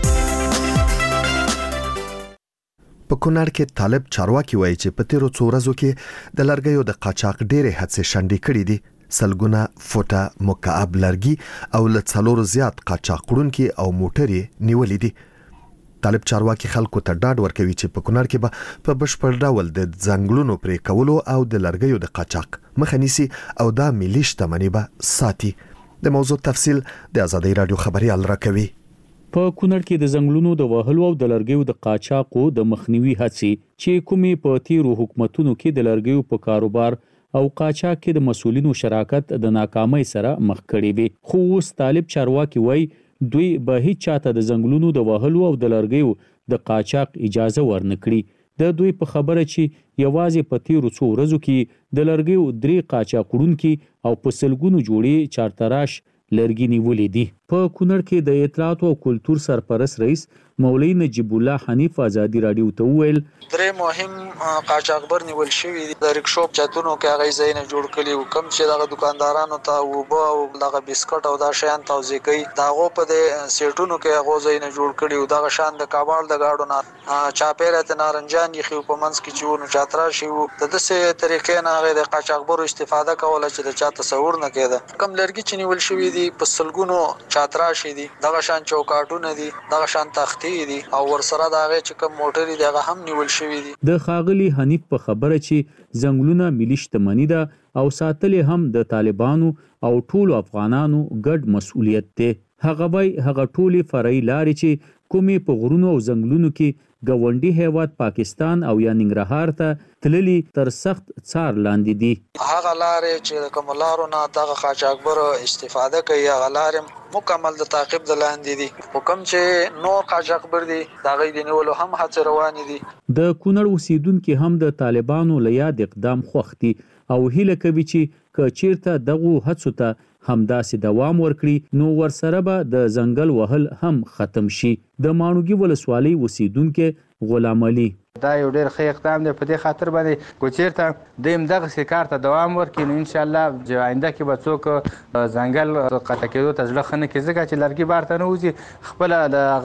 په کونړ کې طالب چارواکي وایي چې په تیرو څو ورځو کې د لرګیو د قاچاق ډېرې هڅې شنډې کړې دي. سلګونه فوټه مکعب لرګي او له څلورو زیات قاچاق وړونکي او موټرې نیولې دي. طالب چارواکي خلکو ته ډاډ ورکوي چې په کونړ کې به په بشپړ ډول د ځنګلونو پرې کولو او د لرګیو د قاچاق مخه نیسي او دا ملي شتمني به ساتي. د موضوع تفصیل د آزادۍ رادیو خبريال راکوي. په کونړ کې د ځنګلونو د وهلو او د لرګیو د قاچاقو د مخنیوي هڅې چې کومې په تیرو حکومتونو کې د لرګیو په کاروبار او قاچاق کې د مسولینو شراکت د ناکامۍ سره مخ کړي وي. خو اوس طالب چارواکي وایي دوی به هیڅ چاته د ځنګلونو د وهلو او د لرګیو د قاچاق اجازه ورنکړي. د دوی په خبره چې یوازې په تیرو څو ورځو کې د لرګیو درې قاچاق وړونکي او په سلګونو جوړې چارتراش لرګي نیولې دي. په کونړ کې د اطلاعات او کلتور سرپرست رئیس مولوی نجیب الله حنیف آزادی رادیو ته وویل درې مهم قاچاقبر نیول شوی دي. د ریکشوپ چاتونو کې هغه ځای نه جوړ کړي او کم چې دغه دکاندارانو ته وبو او دغه بسکټ او دا شیان توزیع کوي داغه په د سیټونو کې هغه ځای نه جوړ کړي او دغه شان د کابل د گاډو نه چاپیره ته نارنجان یې خو په منځ کې چېونه چاترا شي او د دسه طریقې نه هغه د قاچاقبرو استفاده کوله چې د چا تصور نه کېده. کم لرګي چې نیول شوی دي په سلګونو چاترا شي دي، دغه شان چوکاټونه دي، دغه شان تختې دي او ورسره دغه چې کوم موټر دی هغه هم نیول شوی دي. د خاغلی حنیف په خبره چې ځنګلونه ملي شتمني ده او ساتل هم د طالبانو او ټولو افغانانو ګډ مسؤلیت دی. هغه وای هغه ټولي فرعي لارې چې کومې په غرونو او ځنګلونو کې ګاونډي هیواد پاکستان او یا ننګرهار ته تللی تر سخت څار لاندې دي. هغه لارې چې کوم لارو نه دغه قاچاقبر استفاده کوي هغه لارې مکمل د تعقیب د لاندې دي. حکم چې نور قاچاقبر دي دغه د نیولو هم هڅه روان دي. د کونړ اوسیدونکو هم د طالبانو له یاد اقدام خوښتي او هیله کوي چې کچیرته دغه هڅو ته همداسې دوام ورکړي نو ورسره به د ځنګل وهل هم ختم شي. د ماڼوګي ولسوالۍ اوسیدونکو غلام علي دا یو ډېر ښه اقدام دی. په دې خاطر باندې کو چیرته د همدغه کار ته دوام ورکړي نو ان شاء الله آینده کې به څوک ځنګل قطع کېدو ته زړه ښه نه کړي ځکه چې لرګي بهر ته نه وځي خپله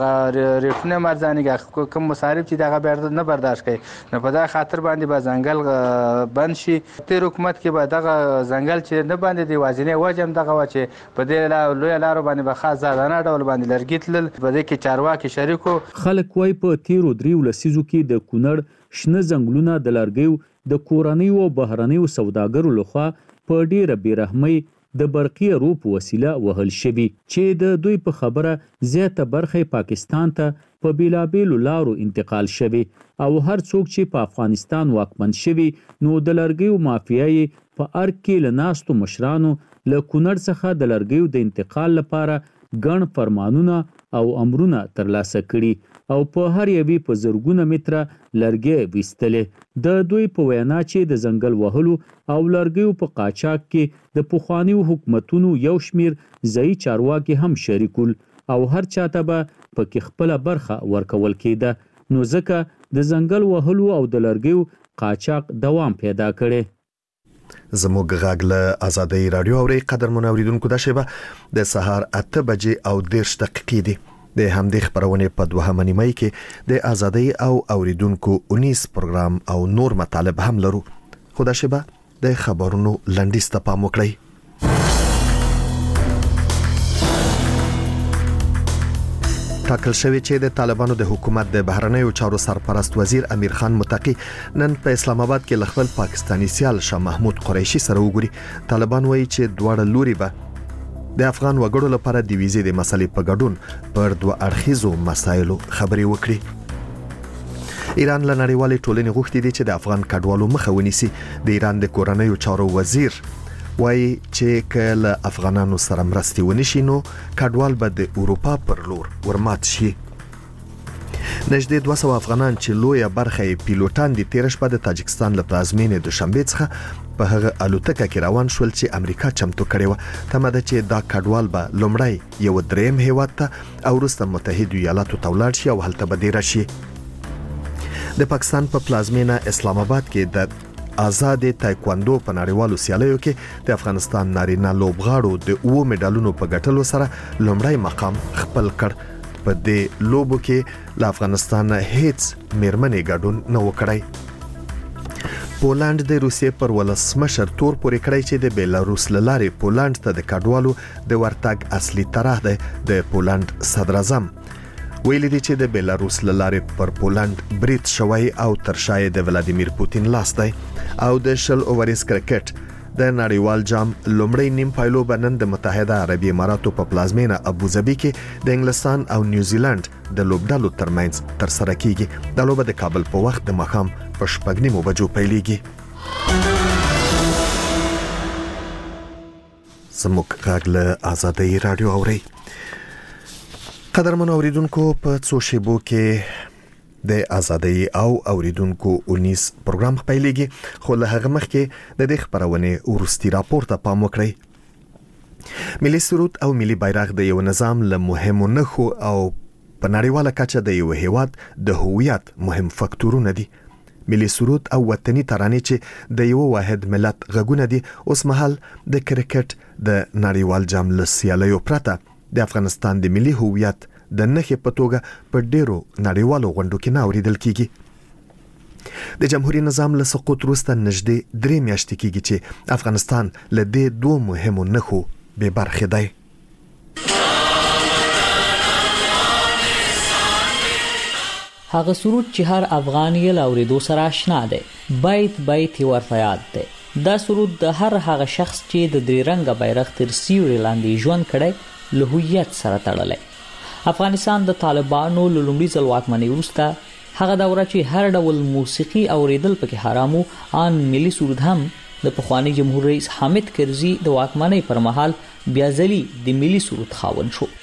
د ریټونه مرزانېږي کوم مصارف چې دغه بیا نه برداشت کوي نو په دغه خاطر باندې به ځنګل بند شي. تېر حکومت کې به دغه ځنګل چې نه باندې د یوازینۍ وجه هم دغه وه چې په دې لویه لارو باندې به خاص زادانه ډول باندې لرګي تلل. په دې کې چارواکي شریک وو. خلک وایي په تیرو دریو لسیزو کې د کونړ شنه ځنګلونه د لرګیو د کورنیو او بهرنیو سوداګرو لخوا په ډیره بیرحمۍ د برقي رو په وسیله وهل شوي چې د دوی په خبره زیاته برخه پاکستان ته په بیلابیلو لارو انتقال شوي او هر څوک چې په افغانستان واکمن شوي نو د لرګیو مافیایي په ارګ کې له ناستو مشرانو له کونړ څخه د لرګیو د انتقال لپاره ګڼ فرمانونه او امرونه ترلاسه کړي او په هر یوې په زرګونه متره لرګي ویستلې. د دوی په وینا چې د ځنګل وهلو او لرګیو په قاچاق کې د پخوانیو حکومتونو یو شمیر ځایي چارواکي هم شریکول او هر چاته به پکې خپله برخه ورکول کېده، نو ځکه د ځنګل وهلو او د لرګیو قاچاق دوام پیدا کړي. زموږ غږ له آزادۍ رادیو اوري قدرمن اوریدونکو د شیبه د سهار اته بجې او دېرش دقیقې دي. د همدې خبرونې په دوهمه نیمه کې د آزادۍ او اوریدونکو اونیس پروګرام او نور مطالب هم لرو، خو د شیبه د خبرونو لنډیز ته پام وکړئ. ټاکل شوی چې د طالبانو د حکومت د بهرنیو چارو سرپرست وزیر امیر خان متقی نن په اسلام آباد کې له خپل پاکستانی سیال شاه محمود قریشي سره وګوري. طالبان وایي چې دواړه لوري به د افغان وګړو لپاره د ویزې د مسلې په ګډون پر دوه اړخیزو مسایلو خبرې وکړي. ایران له نړیوالې ټولنې غوښتي دي چې د افغان کډوالو مخه ونیسي. د ایران د کورنیو چارو وزیر وایي چې کله افغانانو سره مرستې ونشي نو کډوال به د اروپا پر لور ورمات شي. نږدې دوه سوه افغانان چې لویه برخه یې پیلوټان دي تېره شپه د تاجکستان له پلازمینې دوشنبې څخه په هغه الوتکه کې روان شول چې امریکا چمتو کړې وه. تمه ده چې دا کډوال به لومړی یو دریم هیواد ته او وروسته متحدو ایالاتو ته ولاړ شي او هلته به دېره شي. د پاکستان په پلازمینه اسلام آباد کې د آزاد تایکواندو په نړیوالو سیالیو کې د افغانستان نارینه لوبغاړو د اوو میډالونو په ګټلو سره لومړی مقام خپل کړ. په دې لوبو کې له افغانستان هیڅ میرمنې ګډون نه وکړی. پولند د روسیې پر ولسمشر تور پورې کړی چې د بیلاروس له لارې پولند ته د کډوالو د ورتګ اصلي طرح دی. د پولند صدر اعظم ویلي دي چې د بیلاروس له لارې پر پولند برید شوی او تر شا یې د ولادیمیر پوتین لاس دی. او د شل اووریز کرکټ د نړیوال جام لومړی نیم پایلو به نن د متحده عربي اماراتو په پلازمینه ابوظبي کې د انګلستان او نیوزیلند د لوبډلو ترمنځ ترسره کیږي. د لوبه د کابل په وخت د ماښام په شپږ نیمو بجو پیلیږي. زموږ غږ له آزادۍ رادیو اوري. قدرمن اوریدونکو په څو شیبو کې د آزادۍ او اوریدونکو اونیس پروګرام پیلېږي، خو له هغه مخکې د دې خبرونې وروستي راپور ته پام وکړئ. ملي سرود او ملي بیرغ د یو نظام له مهمو نښو او په نړیواله کچه د یو هیواد د هویت مهم فکتورونه دي. ملي سرود او وطني ترانې چې د یو واحد ملت غږونه دي اوس مهال د کرکټ د نړیوال جام له سیالیو پرته د افغانستان د ملي هویت د نښې په توګه په ډیرو نړیوالو غونډو کې نه اورېدل کیږي. د جمهوریت نظام له سقوط وروسته نږدې درې میاشتې کیږي چې افغانستان له دې دوه مهمو نښو بې برخې دی. هغه سرود چې هر افغان یې له اورېدو سره آشنا دی، بیت بیت یې ورته یاد دی. دا سرود د هر هغه شخص چې د درې رنګه بیرغ تر سیوري لاندې ژوند کړی له هویت سره تړلی. افغانستان د طالبانو له لومړي ځل واکمنۍ وروسته هغه دوره چې هر ډول موسیقي اوریدل پکې حرام وو، آن ملي سرود هم د پخوانی جمهور رئیس حامد کرزي د واکمنۍ پر مهال بیا ځلي د ملي سرود خاوند شو.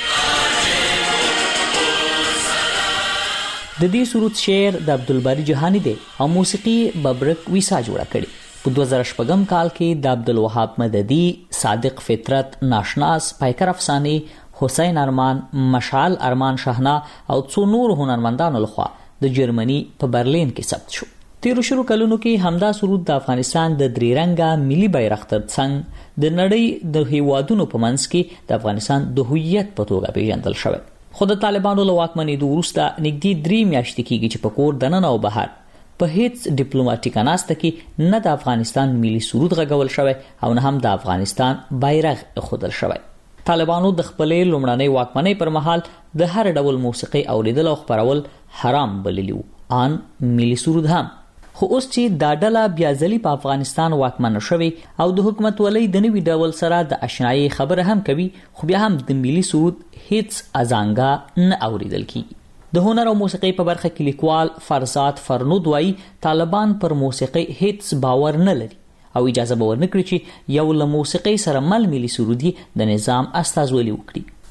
د دې سرود شعر د عبدالباری جهانی دی او موسیقي ببرک ویسا جوړه کړي. په دوه زره شپږم کال کې د عبدالوهاب مددي، صادق فطرت، ناشناس، پایکر افساني، حسین ارمان، مشعل ارمان شاهنا او څو نور هنرمندانو لخوا د جرمني په برلین کې ثبت شو. تیرو شلو کلونو کې همدا سرود د افغانستان د درې رنګه ملي بیرغ تر څنګ د نړۍ د هیوادونو په منځ کې د افغانستان د هویت په توګه پیژندل شوی. خو د طالبانو له واکمنۍ وروسته نږدې درې میاشتې کېږي چې په کور دننه او بهر په هیڅ ډیپلوماټیک اناسته کې نه د افغانستان ملي سرود غږول شوی او نه هم د افغانستان بیرغ ایښودل شوی. طالبانو د خپلې لومړنۍ واکمنۍ پر مهال د هر ډول موسیقي اوریدل او خپرول حرام بللی وو، آن ملي سرود هم. خو اوس چې دا ډله بیا ځلې په افغانستان واکمنه شوې او د حکومت ولۍ د نوي ډول سره د اشنایي خبره هم کوي، خو بیا هم د ملي سرود هیڅ ازانګه نه اوریدل کیږي. د هنر او موسیقي په برخه کې لیکوال فرزاد فرنود وایي طالبان پر موسیقي هیڅ باور نه لري او اجازه به ورنکړي چې یو له موسیقي سره مل ملي سرودي د نظام استازولي وکړي.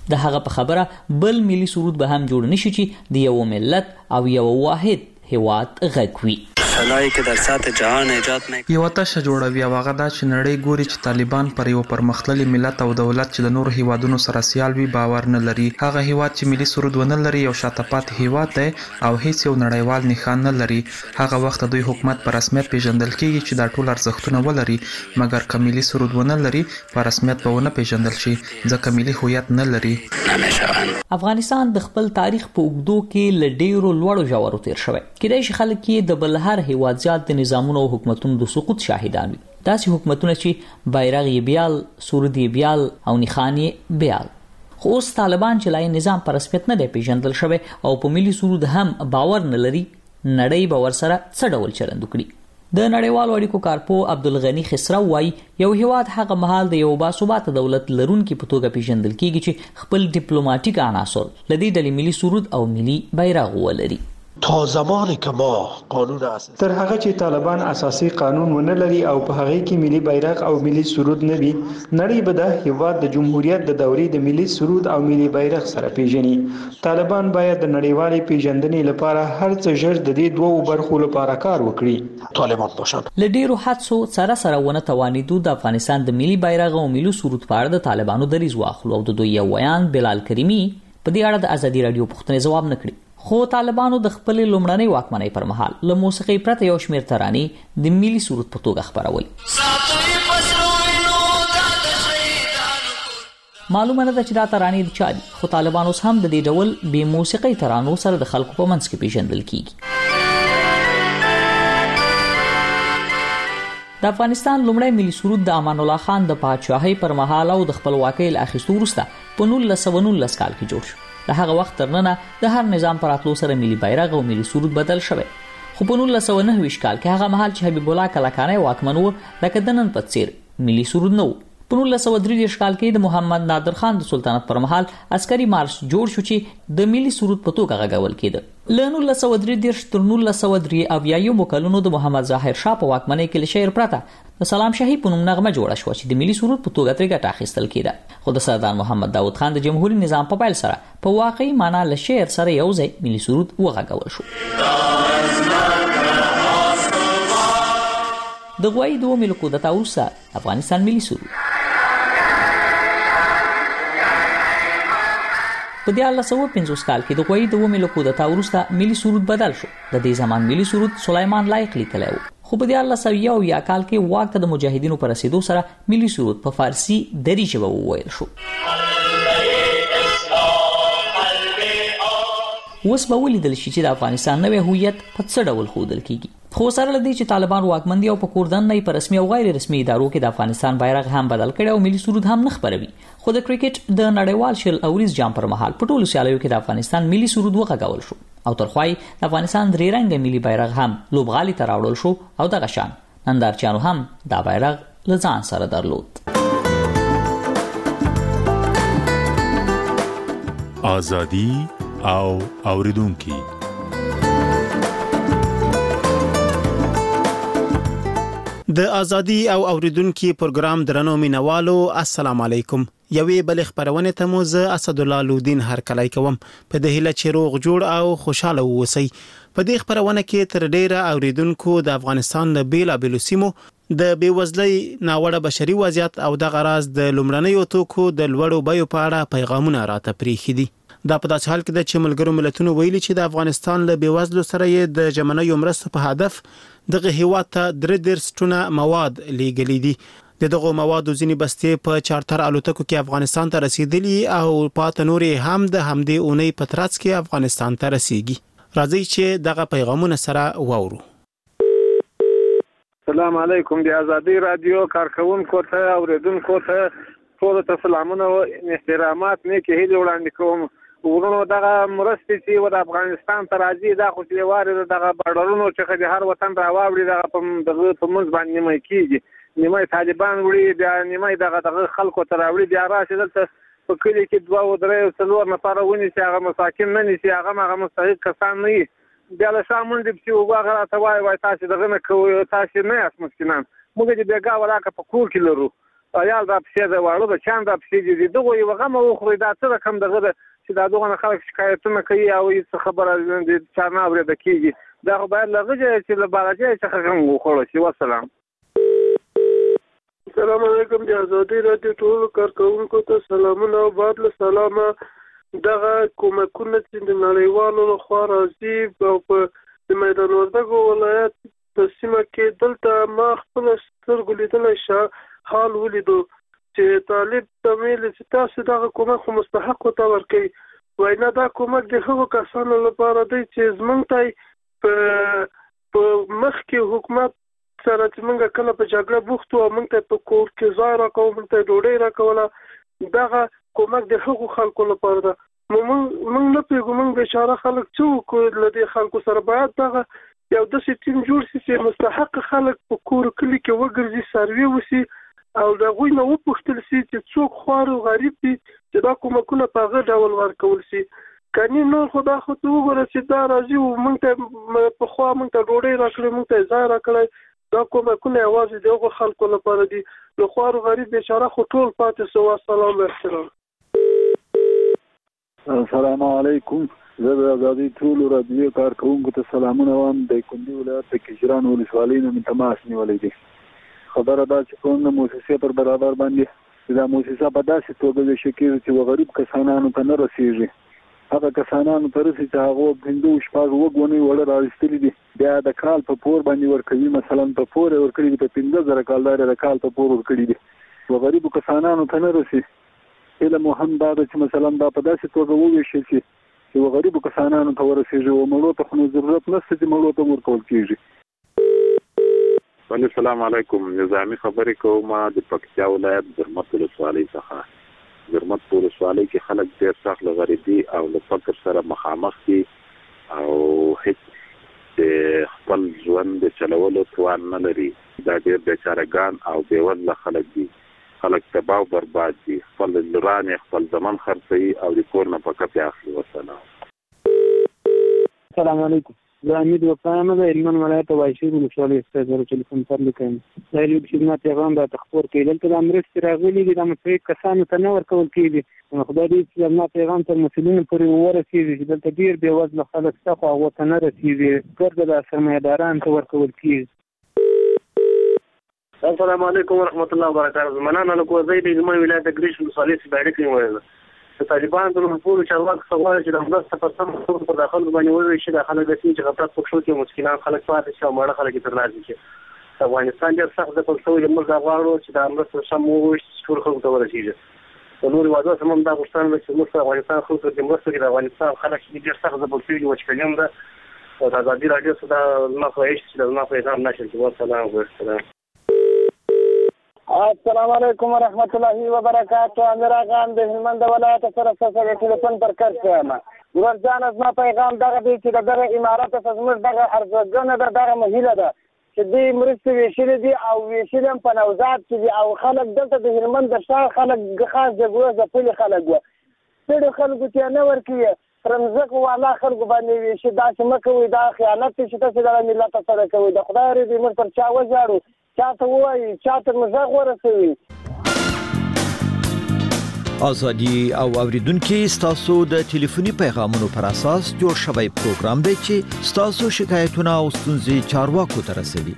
د هغه په خبره بل ملي سرود به هم جوړ نشي چې د یو ملت او یو واحد هیواد غږ وي. فلای که در سطح جهان ایجاد نه یو تشه جوړوي او هغه دا چې نړۍ ګوري چې طالبان پر یو پرمختللي ملت او دولت چې د نورو هیوادونو سره سیال وي باور نه لري. هغه هیواد چې ملي سرود ونه لري یو شاته پاتې هیواد دی او هیڅ یو نړیوال نښان نه لري. هغه وخت دوی حکومت په رسمیت پیژندل کیږي چې دا ټول ارزښتونه ولري، مګر که ملي سرود ونه لري په رسمیت به ونه پیژندل شي ځکه ملي هویت نه لري. افغانستان د خپل تاریخ په اوږدو کې له ډیرو لوړو ژورو تیر شوی. کېدای شي خلک یې د بل هر هیواد زیات د نظامونو او حکومتونو د سقوط شاهدان وي. داسې حکومتونه چې بیرغ یې بیال، سرود یې بیال او نښان یې بیال. خو اوس طالبان چې لای نظام په رسمیت نه دی پیژندل شوی او په ملي سرود هم باور نه لري، نړۍ به ورسره څه ډول چلند وکړي. د نړیوالو اړیکو کارپو عبدالغنی خسرو وايي یو هیواد هغه مهال د یو باثباته دولت لرونکي په توګه پیژندل کیږي چې خپل ډیپلوماټیک عناصر لدې ډلې ملي سرود او ملي بیرغ ولري. تا زمانی که ما قانون اساسی تر هغه چې طالبان اساسي قانون ونه لري او په هغه کې ملي بیرغ او ملي سرود نه وي، نړۍ به د هیواد د جمهوریت د دورې د ملي سرود او ملي بیرغ سره پیژني. طالبان باید د نړیوالې پیژندنې لپاره هر څه ژر د دې دوو برخو لپاره کار وکړي. طالبان باشن له ډیرو حدسو سره سره ونه توانیدو د افغانستان د ملي بیرغ او ملي سرود په اړه د طالبانو دریځ واخلو او د دوی یو ویان بلال کریمي په دې اړه د ازادي رادیو پوښتنې ځواب نه کړي. خو طالبانو د خپل لومړنۍ واکمنۍ پر مهال له موسیقي پرته یو شمېر ترانې د ملي سرود په توګه خپرول. معلومه نه ده چې دا ترانې د چا دي، خو طالبان اوس هم د دې ډول بې موسیقي ترانو سره د خلکو په منځ کې پیژندل کیږي. د افغانستان لومړی ملي سرود د امان الله خان د پاچاهۍ پر مهال او د خپلواکۍ له اخیستو وروسته په نولس سوه نولس کال کې جوړ شو. د هغه وخت تر ننه د هر نظام پر راتلو سره ملي بیرغ او ملي سرود بدل شوی. خو په نولس سوه نهه ویشت کال کې هغه مهال چې حبیب الله کلکانی واکمن و لکه د نن په څیر ملي سرود نه و. په نولس سوه درې دېرش کال کې د محمد نادر خان د سلطنت پر مهال عسکري مارش جوړ شو چې د ملي سرود په توګه غږول کېده. له نولس سوه درې دېرش تر نولس سوه درې اویایمو کلونو د محمد ظاهر شاه په واکمنۍ کې له شعر پرته د سلام شاهي په نوم نغمه جوړه شوه چې د ملي سرود په توګه ترې ګټه اخیستل کېده. خو د سردار محمد داود خان د جمهوریت نظام په پیل سره په واقعي معنا له شعر سره یو ځای ملي سرود وغږول شو. د غوای دوه ملي کودتا وروسته افغانستان ملي سرود په دیارلس سوه پنځوس کال کې د غوای دوه ملي کودتا وروسته ملي سرود بدل شو. د دې زمان ملي سرود سلیمان لایق لیکلی و. خو په دیارلس سوه یو یا کال کې واک ته د مجاهدینو په رسیدو سره ملي سرود په فارسي دري ژبه وویل شو. اوس به ولیدل شي چې د افغانستان نوی هویت په څه ډول ښودل کیږي. خو سره له دې چې طالبان واکمن دي او په کوردن په رسمي او غیر رسمي ادارو کې د افغانستان بیرغ هم بدل کړي او ملي سرود هم نه خپروي. خو د کرکټ د نړیوال شل اوریز جام پر مهال په ټولو سیالیو کې د افغانستان ملي سرود وغږول شو او ترخوای د افغانستان درې رنګه ملي بیرغ هم لوبغالي ته راوړل شو او دغه شان نندارچیانو هم دا بیرغ له ځان سره درلود. ازادي او اوریدونکو د ازادي او اوریدونکو پروګرام درنو مینوالو السلام علیکم. یوې بل خبرونه ته مو زه اسد الله لودین هر کله کوم په د هله چې روغ جوړ او خوشاله ووسی. په دې خبرونه کې تر ډیره اوریدونکو د افغانستان د بیلا بیلو سیمو د بیوزلۍ ناوړه بشري وضعیت او د غراز د لومړنیو توکو د لوړو بیو په اړه پیغامونه راته پریخي دي. دا په داسې حال کې د چې ملګرو ملتونو ویلي چې د افغانستان له بیوزلو سره یې د ژمنیو مرستو په هدف دغه هیواد ته درې دېرش ټنه مواد لیږلي دي. د دغو موادو ځینې بستې په چارتر الوتکو کې افغانستان ته رسیدلي او پاته نورې هم د همدې اونۍ په ترڅ کې افغانستان ته رسیږي. راځئ چې دغه پیغامونه سره واورو. السلام علیکم. د ازادي رادیو کارکونکو ته اوریدونکو ته ټول ته سلامونه او احترامات نه کې هیله وړاندې کوم. ورونو دغه مرستې چې و د افغانستان ته راځي دا خو چې واره دغه بارډرونو چې د هر وطن راواوړي دغه په دغه په منځ باندې نیمه کېږي. نیمه طالبان وړي بیا نیمه دغه دغه خلکو ته راوړي بیا راشي دلته په کلي کې دوه او درې او څلور نفره ونیسي هغه مساکین نه نیسي هغه هغه مستحق کسان نه وي. بیا له شا منډې پسې اوبه هغه راته وایي وایي تاسې دغه نه کوئ تاسې نه یاست مسکینان موږ چې بېګا ولاکه په کور کې لرو عیال را پسې د واړو بچیان را پسې دي دغه یو غم وخوري دا څه رقم دغه چې دا دغه خلک شکایتونه کوي او هیڅ خبره د چارنه اورېده کېږي دا خو باید له هغه ځایه چې له بالاجۍ څخه غم وخوړل شي. والسلام. السلام علیکم د ازادي راډیو ټولو کارکوونکو ته سلامونه او بعد له سلامه. دغه کومکونه چې د نړیوالو لخوا راځي او په د میدان وردګو ولایت په سیمه کې دلته ما خپل سترګو لیدلی حال ولیدو چې طالب ته ویل چې تاسو دغه کومک خو مستحقو ته ورکوئ. وایي نه دا کومک د هغو کسانو لپاره دی چې زموږ ته په مخکې حکومت سره چې موږ کله په جګړه بوخت وو او موږ ته په کور کې ځای راکوه موږ ته ډوډۍ راکوله دغه کومک د هغو خلکو لپاره ده. موږ نه پوهېږو موږ بیچاره خلک څه وکړو له دې خلکو سره باید دغه یو داسې ټیم جوړ شي چې مستحق خلک په کور کلي کې وګرځي سروې وشي او د هغوی نه وپوښتل شي چې څوک خوار او غریب دي چې دا کومکونه په هغه ډول ورکول شي. کني نور خو دا خو ته وګوره چې دا راځي او موږ ته پخوا موږ ته ډوډۍ راکړی موږ ته ځای راکړی دا کومکونه یوازې د هغو خلکو لپاره دي نو خوار او غریب بیچاره خو ټول پاتې شو. السلام احترام. السلام علیکم. زه د ازادي ټولو راډیو کارکوونکو ته سلامونه وایم. د کندي ولایت د کجران ولسوالۍ نه مې تماس نیولی دی. خبره دا چې کوم د موسسې پر برابر باندې دا موسسه په داسې توګه ویشل کېږي چې غریب کسانانو ته نه رسېږي. هغه کسانانو ته رسي چې هغه پنځه شپږ اووه ګونې وړه راویستلي دي بیا د کال په پور باندې ورکوي. مثلا په پور یې ورکړي دي په پنځه زره کالدار یې د کال په پور ورکړي دي غریبو کسانانو ته نه رسي. علم هم دا ده چې مثلا دا په داسې توګه وویشل شي چې غریبو کسانانو ته ورسېږي او مړو ته خو نو ضرورت نشته چې مړو ته ورکول کېږي. السلام علیکم. نظامي خبرې کوم د پکتیا ولایت زرمت ولسوالۍ څخه. زرمت په ولسوالۍ کې خلک ډېر سخت له غریبي او له فقر سره مخامخ دي او هیڅ د خپل ژوند د چلولو توان نه لري. دا ډېر بیچارهګان او بېوزله خلک دي. خلک تباه او برباد دي. خپل لوران خپل زمان خرڅوي او د کور نه په کپې اخلي. وسلام. السلام علیکم. زه امید وقایم د هلمند ولایت وایشي ولسوالۍ څخه زه ټلیفون سره لیکم. دا یو خدمت پیغام را تخپور کېدل دلته د مرستې راغلي دي د مستحق کسانو ته نه ورکول کېږي. خدای دې چې زما پیغام تر مسؤلینو پورې ورسېږي چې دلته ډېر بېوزله خلک شته خو هغو ته نه رسېږي. ګرده د سرمایه‌دارانو ته ورکول کېږي. السلام علیکم ورحمۃ اللہ وبرکاتہ. مننه له کوزۍ د هلمند ولایت د ګریش ولسوالۍ څخه اړیکې ویل. د طالبانو د ټولو چارواکو څخه غواړي چې د مرسته په سم ډول په داخل باندې وویشي د خلک د سیمې چې غفلت پکښو کې مسکینان خلک پاتې شي او ماړه خلک یې ترلاسه کړي. افغانستان ډېر سخت ځپل شوی دی. موږ دا غواړو چې دا مرسته سم وویشي چې ټولو خلکو ته ورسېږي. د نورو هېوادونو څخه هم دا غوښتنه ده چې موږ په افغانستان خلکو ته مرسته وکړي. د افغانستان خلک ډېر سخت ځپل شوي دي وچکالي هم ده او د ازادي راډیو څخه دا زما خواهش چې زما پیغام نشر کړي. والسلام علیکم. السلام علیکم ورحمۃ اللہ وبرکاتہ. امیر خان د هلمند ولایت سره سره ټلیفون پر کار کوم. ورځان زما پیغام دغه دی چې دغه امارات څخه زموږ دغه ارزګنه ده دغه مهیله ده چې دې مرستې ویشلې دي او ویشلې هم په نوزاد کې دي او خلک دلته د هلمند د شا خلک خاص جګړه ځپلي خلک وو ډېرو خلکو ته نه ورکوي پر مځکو والا خلکو باندې ویشي. داسې مه کوئ دا خیانت دی چې تاسې دغه ملت سره کوئ. د خدای رضا موږ پر چا وژاړو چاته وایي چاته مزاق ورسوي. ازادي او اوریدونکو ستاسو د ټلیفوني پیغامونو پر اساس جوړ شوی پروګرام دی چې ستاسو شکایتونه او ستونزې چارواکو ته رسوي.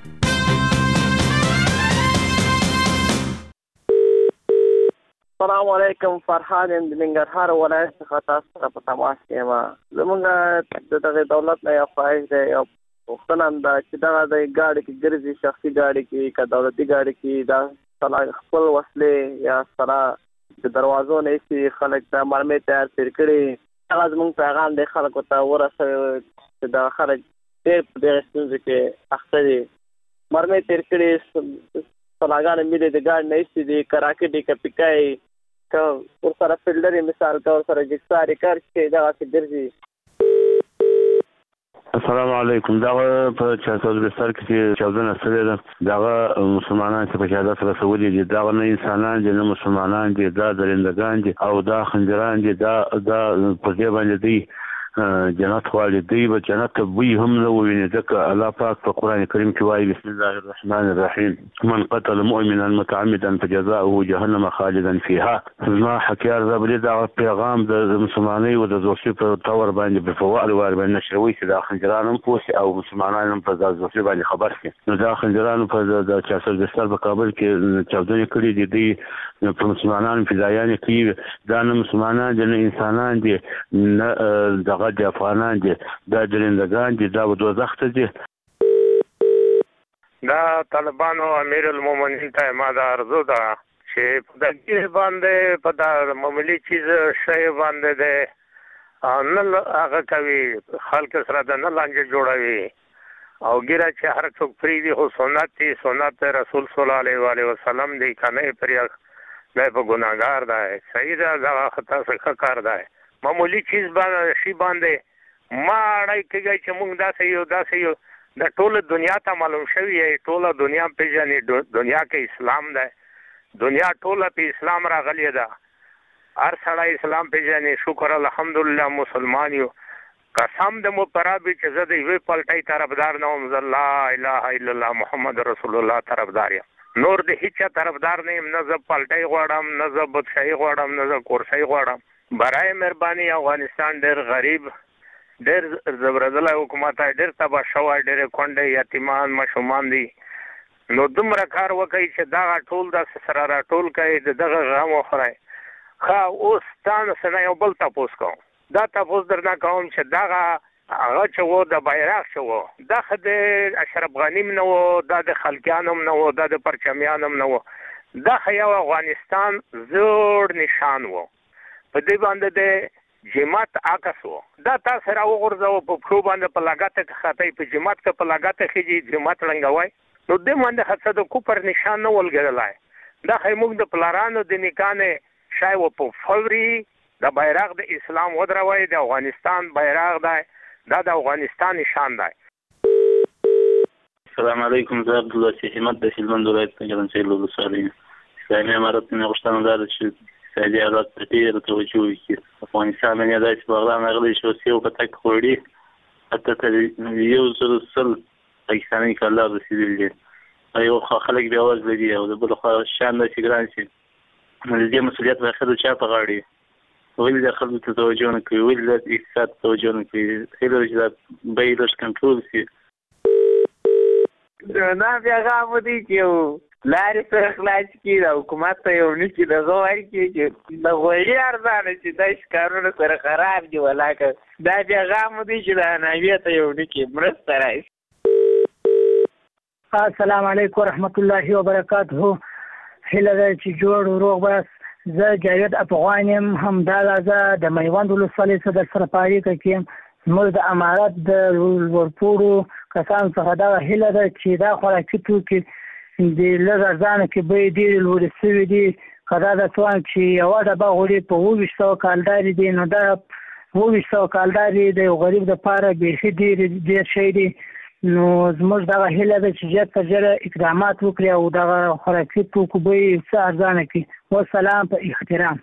السلام علیکم. فرحان یم د ننګرهار ولایت څخه تاسو سره په تماس کې یم. زموږ د دغه دولت نه یو خواهش دی او وختونه هم ده چې دغه د ګاډي کې ګرځي شخصي ګاډي کې که دولتي ګاډي کې دا سلا خپل وسلې یا سلا د دروازو نه ایستي خلک ته مرمۍ تیار تېر کړي. هغه زموږ پیغام دی خلکو ته ورسوي چې دا خلک ډېر په دغې ستونزو کې اخته دي. مرمۍ تېر کړي سلاګانې مې د ګاډي نه ایستي دي که راکټ یې که پیکه یې که ورسره فلډر یې مثال که ورسره جکسار یې کار چې دغسې ګرځي. السلام علیکم. دغه په چارساز بستر کې چې چاودنه شوې ده دغه مسلمانان چې په شهادت رسولي دي دغه نه انسانان دي نه مسلمانان دي دا درندګان دي او دا خنجران دي دا دا په دې باندې دي جنت غواړي دوی به جنت ته بوی هم نه وویني ځکه الله پاک په قرآن کریم کې وایي بسم الله الرحمن الرحیم من قتل مؤمنا متعمدا فجزاؤه جهنم خالدا فيها زما حکیار زبري دا پیغام د مسلمانۍ او د زوسي په تور باندې په فوال وار باندې نشروي چې د خنجرانو پوسي او مسلمانانو په د زوسي باندې خبر شي نو دا خنجرانو په د چاسر دستر په کابل کې چاودنې کړې دي د په مسلمانانو فدایان کې دا نه مسلمانان دي نه انسانان دي نه دغه د افغانان دي دا درندگان دي دا دوزخ ته دي دا طالبانو امیر المؤمنین ته ما دا ارزو ده چې په دې باندې په دا معمولی چیز شی باندې ده نه هغه کوي خلک سره د نه لانجه جوړوي او ګیره چې هر څوک فری دي خو سنت دي سنت رسول صلی الله علیه وسلم دی کنه پریا نه په ګناګار ده صحیح ده دا خطا څخه کار ده معمولی چیز باندې شی باندې ما اړای کېږي چې موږ داسې یو داسې یو د ټوله دنیا ته معلوم شوی دی ټوله دنیا پیژنې دنیا کې اسلام ده دنیا ټوله په اسلام راغلی ده هر سړی اسلام پیژنې شکر الحمدلله مسلمان یو قسم د مو پرابي چې زه د یوې پلټۍ طرفدار نه وم زه لا اله الا الله محمد رسول الله طرفدار یم نور د هیڅ طرفدار نه یم نه زه پلټۍ غواړم نه زه بدشاهي غواړم نه زه کورسۍ غواړم برای مهرباني افغانستان ډېر غریب ډېر زبردله حکومت ډېر تباه شوی ډېر کونډې یتیمان ماشومان دي نو دومره کار وکړي چې دغه ټول داسې سره راټول کړي د دغه غم وخورئ ښه اوس تا نه یو بل تپوس کوم دا تپوس درنه کوم چې دغه هغه چې و د بیرغ چې و دا خو د اشرف غني هم نه و دا د خلقیان هم نه و دا د پرچمیان هم نه و دا خو یو افغانستان زوړ نشان و په دې باندې د جماعت عکس و دا تاسو را وغورځو په پښو باندې په لګاته کې خطای په جماعت کې په لګاته کې جماعت رنګوي نو دې باندې خاصه د کوپر نشان نه ولګلای دا خیموږ د پلارانو د نکانه شای و په فوري د بیرغ د اسلام ودروي د افغانستان بیرغ دی دا د افغانستان نشان دی السلام علیکم زه عبد الله سیمت د هلمند ولایت څخه یم ولسوالۍ اسلامي امارت نه غوښتنه ده چې سعودي عرب ته ډېر توجه وکړي افغانستان نه داسې بغداد غلي شو سیو په تک خوړي حتی تر یو سل سل پاکستاني کلار رسیدلی دي ایو خلک بیا واز لري او د بل خو شان د سیګران شي دې مسولیت به خدای چا په غاړي ولې د خلکو ته توجه نه کوي ولې د اقتصاد توجه نه کوي هیله چې دا بیرش کنټرول شي نه بیا غو دي چې لارې سره خلاص کړي د حکومت ته یو نه چې دغه ورکړي چې د غوړي ارزانه چې دا ښکارونه سره خراب دي ولاکه دا بیا غو دي چې د ناویه ته یو نه کې مرسته راشي السلام علیکم ورحمت الله وبرکاته هله چې جوړ روغ بس زه جاوید افغان یم همداله زه د میوند ولسوالۍ څخه در سره په اړیکه کې یم زموږ د امارت د ورپوړو کسانو څخه دا هیله ده چې دا خوراکي توکي د لږ ارزانه کې بیې ډېرې لوړې شوي دي که دا د توان چې یوه ډبه غوړي په اووه ویشت سوه کالدارې دي نو دا اووه ویشت سوه کالدارې د یو غریب دپاره بیخي ډېر ډېر شی دی نو زموږ دغه هیله ده چې ژر تر ژره اقدامات وکړي او دغه خوراکي توکو بیې څه ارزانه کړي والسلام په احترام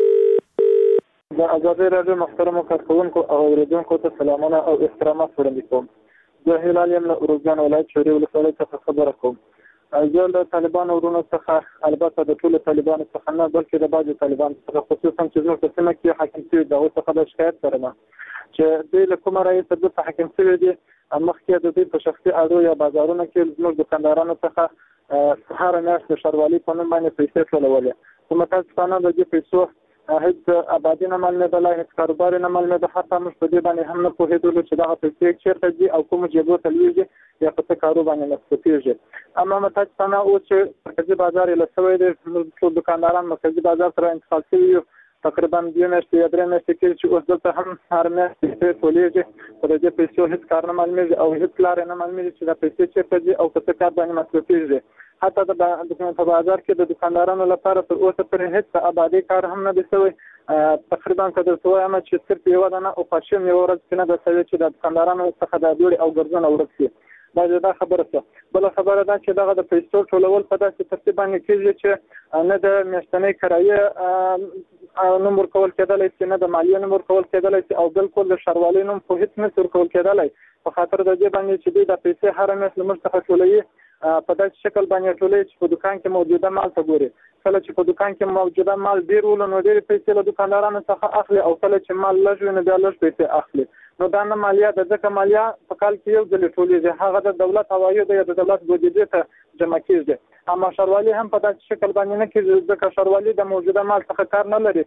د ازادۍ راډیو محترمو کارکوونکو او اورېدونکو ته سلامونه او احترامات وړاندې کوم زه هلال یم له اروزګان ولایت شوري ولسوالۍ څخه خبره کوم زه له طالبانو ورونو څخه البته د ټولو طالبانو څخه نه بلکې د بعضو طالبانو څخه خصوصا چې زموږ په سیمه کې حاکم شوي د هغوی څخه د شکایت لرم چې دوی له کومه رایې څخه دلته حاکم شوي دي مخکې د دوی په شخصي اړو یا بازارونو کې زموږ دوکاندارانو څخه هره میاشت د ښاروالۍ په نوم باندې پیسې ټولولې خو متاسفانه د دې پیسو هیڅ آبادي نه معلومېدله هیڅ کاروبار نه معلومېده حتی موږ په دې باندې هم نه پوهېدلو چې دغه پیسې چېرته ځي او کومو جېبو ته لوېږي یا په څه کارو باندې مصرفېږي اما متاسفانه اوس چې مرکزي بازار یې له شوی دی ټول دوکانداران مرکزي بازار سره انتقال شوي یو تقریبا دوه میاشتې یا درې میاشتې کېږي چې اوس دلته هم هر میاشت پیسې ټولېږي په د دې پیسو هېڅ کار نه معلومېږي او هېڅ لار نه معلومېږي چې دا پیسې چېرته ځي او په څه کار باندې مصرفېږي حتی د په بازار کې د دوکاندارانو لپاره تر اوسه پورې هېڅ آبادي کار هم نه دی شوی تقریبا که درته وایم چې صرف یوه دانه اوپاشن یوه ورځ کې نه ده شوې چې د دوکاندارانو څخه دا دوړې او ګرځونه ورک شي دا دا خبره څه بله خبره ده چې دغه د پیسو ټولول په داسې ترتیب باندې کېږي چې نه د میاشتنۍ کرایې نوم ورکول کېدلی شي نه د مالیې نوم ورکول کېدلی شي او بالکل د ښاروالۍ نوم خو هېڅ نشي ورکول کېدلی په خاطر د دې باندې چې دوی د پیسې هره میاشت له موږ څخه ټولوي په داسې شکل باندې ټولوي چې په دوکان کې موجوده مال ته ګوري. کله چې په دوکان کې موجوده مال ډېر ولو نو ډېرې پیسې له دوکاندارانو څخه اخلي او کله چې مال لږ وي نو بیا لږ پیسې اخلي. نو دا نه مالیه ده ځکه مالیه په کال کې یو ځلې ټولېږي، هغه د دولت عوایدو یا د دولت بودیجې ته جمع کېږي. اما ښاروالي هم په داسې شکل باندې نه کېږي ځکه ښاروالي د موجوده مال څخه کار نه لري.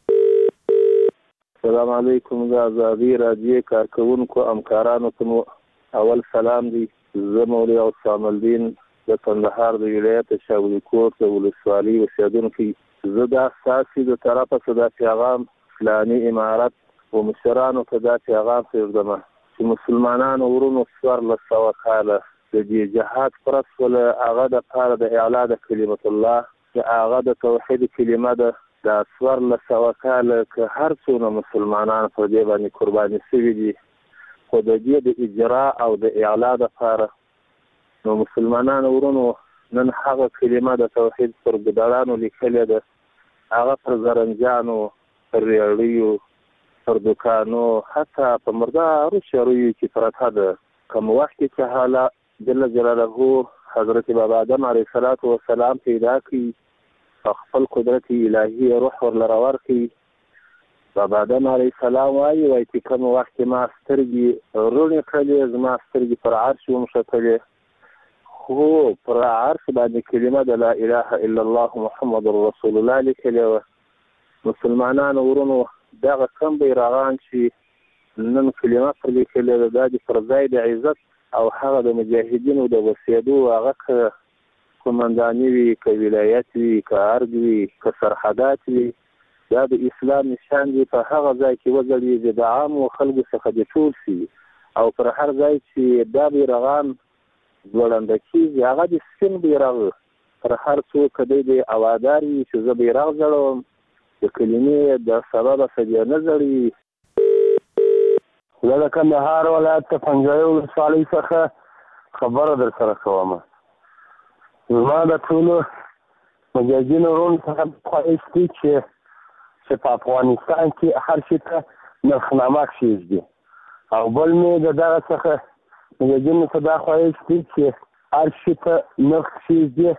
السلام علیکم. د ازادي راډیو کارکوونکو همکارانو ته مو اول سلام دی. زه مولوي عصام الدین د کندهار د ولایت شاولیکوټ د ولسوالۍ اوسېدونکی. زه دا ستاسې د طرفه څه دا پیغام فلاني امارت و مشرانو ته دا پیغام پرېږدم چې مسلمانانو ورونو څوارلس سوه کاله د دې جهاد فرض شوله، هغه دپاره د اعلا د کلمت الله چې هغه د توحید کلمه ده. دا څوارلس سوه کاله که هر څونه مسلمانان په دې باندې قرباني شوي دي، خو د دې د اجرا او د اعلا دپاره نو مسلمانانو ورونو نن هغه کلمه د توحید پر ګدړانو لیکلې ده، هغه پر زرنجانو، پر ریاړیو، پر دوکانو، حتی په مردارو شریو کې پرته ده. کوم وخت کې چې حالا جل جلاله حضرت بابا آدم علیه الصلاة والسلام پیدا کړي، خپل قدرت الهي روح ورله راورکړي. بابا آدم علیه السلام وایي وایي چې کوم وخت کې ما سترګې روڼې کړلې، زما سترګې پر عرش ومښتلې، خو پر عرش باندې کلمه د لا اله الا الله محمد رسول الله لیکلې وه. مسلمانانو ورونو دغه کم بیرغان چې نن کلمه پر لیکلې ده، دا د پر ځای د عزت او هغه د مجاهدینو د وسیدو هغه که قمنداني وي، که ولایت وي، که ارګ وي، که سرحدات وي، دا د اسلام نشان دی. په هغه ځای کې وځلیږي، د عامو خلکو څخه د ټول شي او پر هر ځای چې دا بیرغان ځوړنده کېږي هغه د سپین بیرغ پر هر څوک که دی د اوادار وي چې زه بیرغ ځړوم د کلمې د سببه څه بیا نه ځړي. زه د کندهار ولایت د پنجوایي ولسوالۍ څخه خبره در سره کوم. زما د ټولو مجاهدینو ورونو څخه خواهش دی چې چې په افغانستان کې هر شي ته نرخنامه کښېږدي، او بل مې د دغه څخه مجاهدینو ته دا خواهش دی چې هر شي ته نرخ کښېږدي.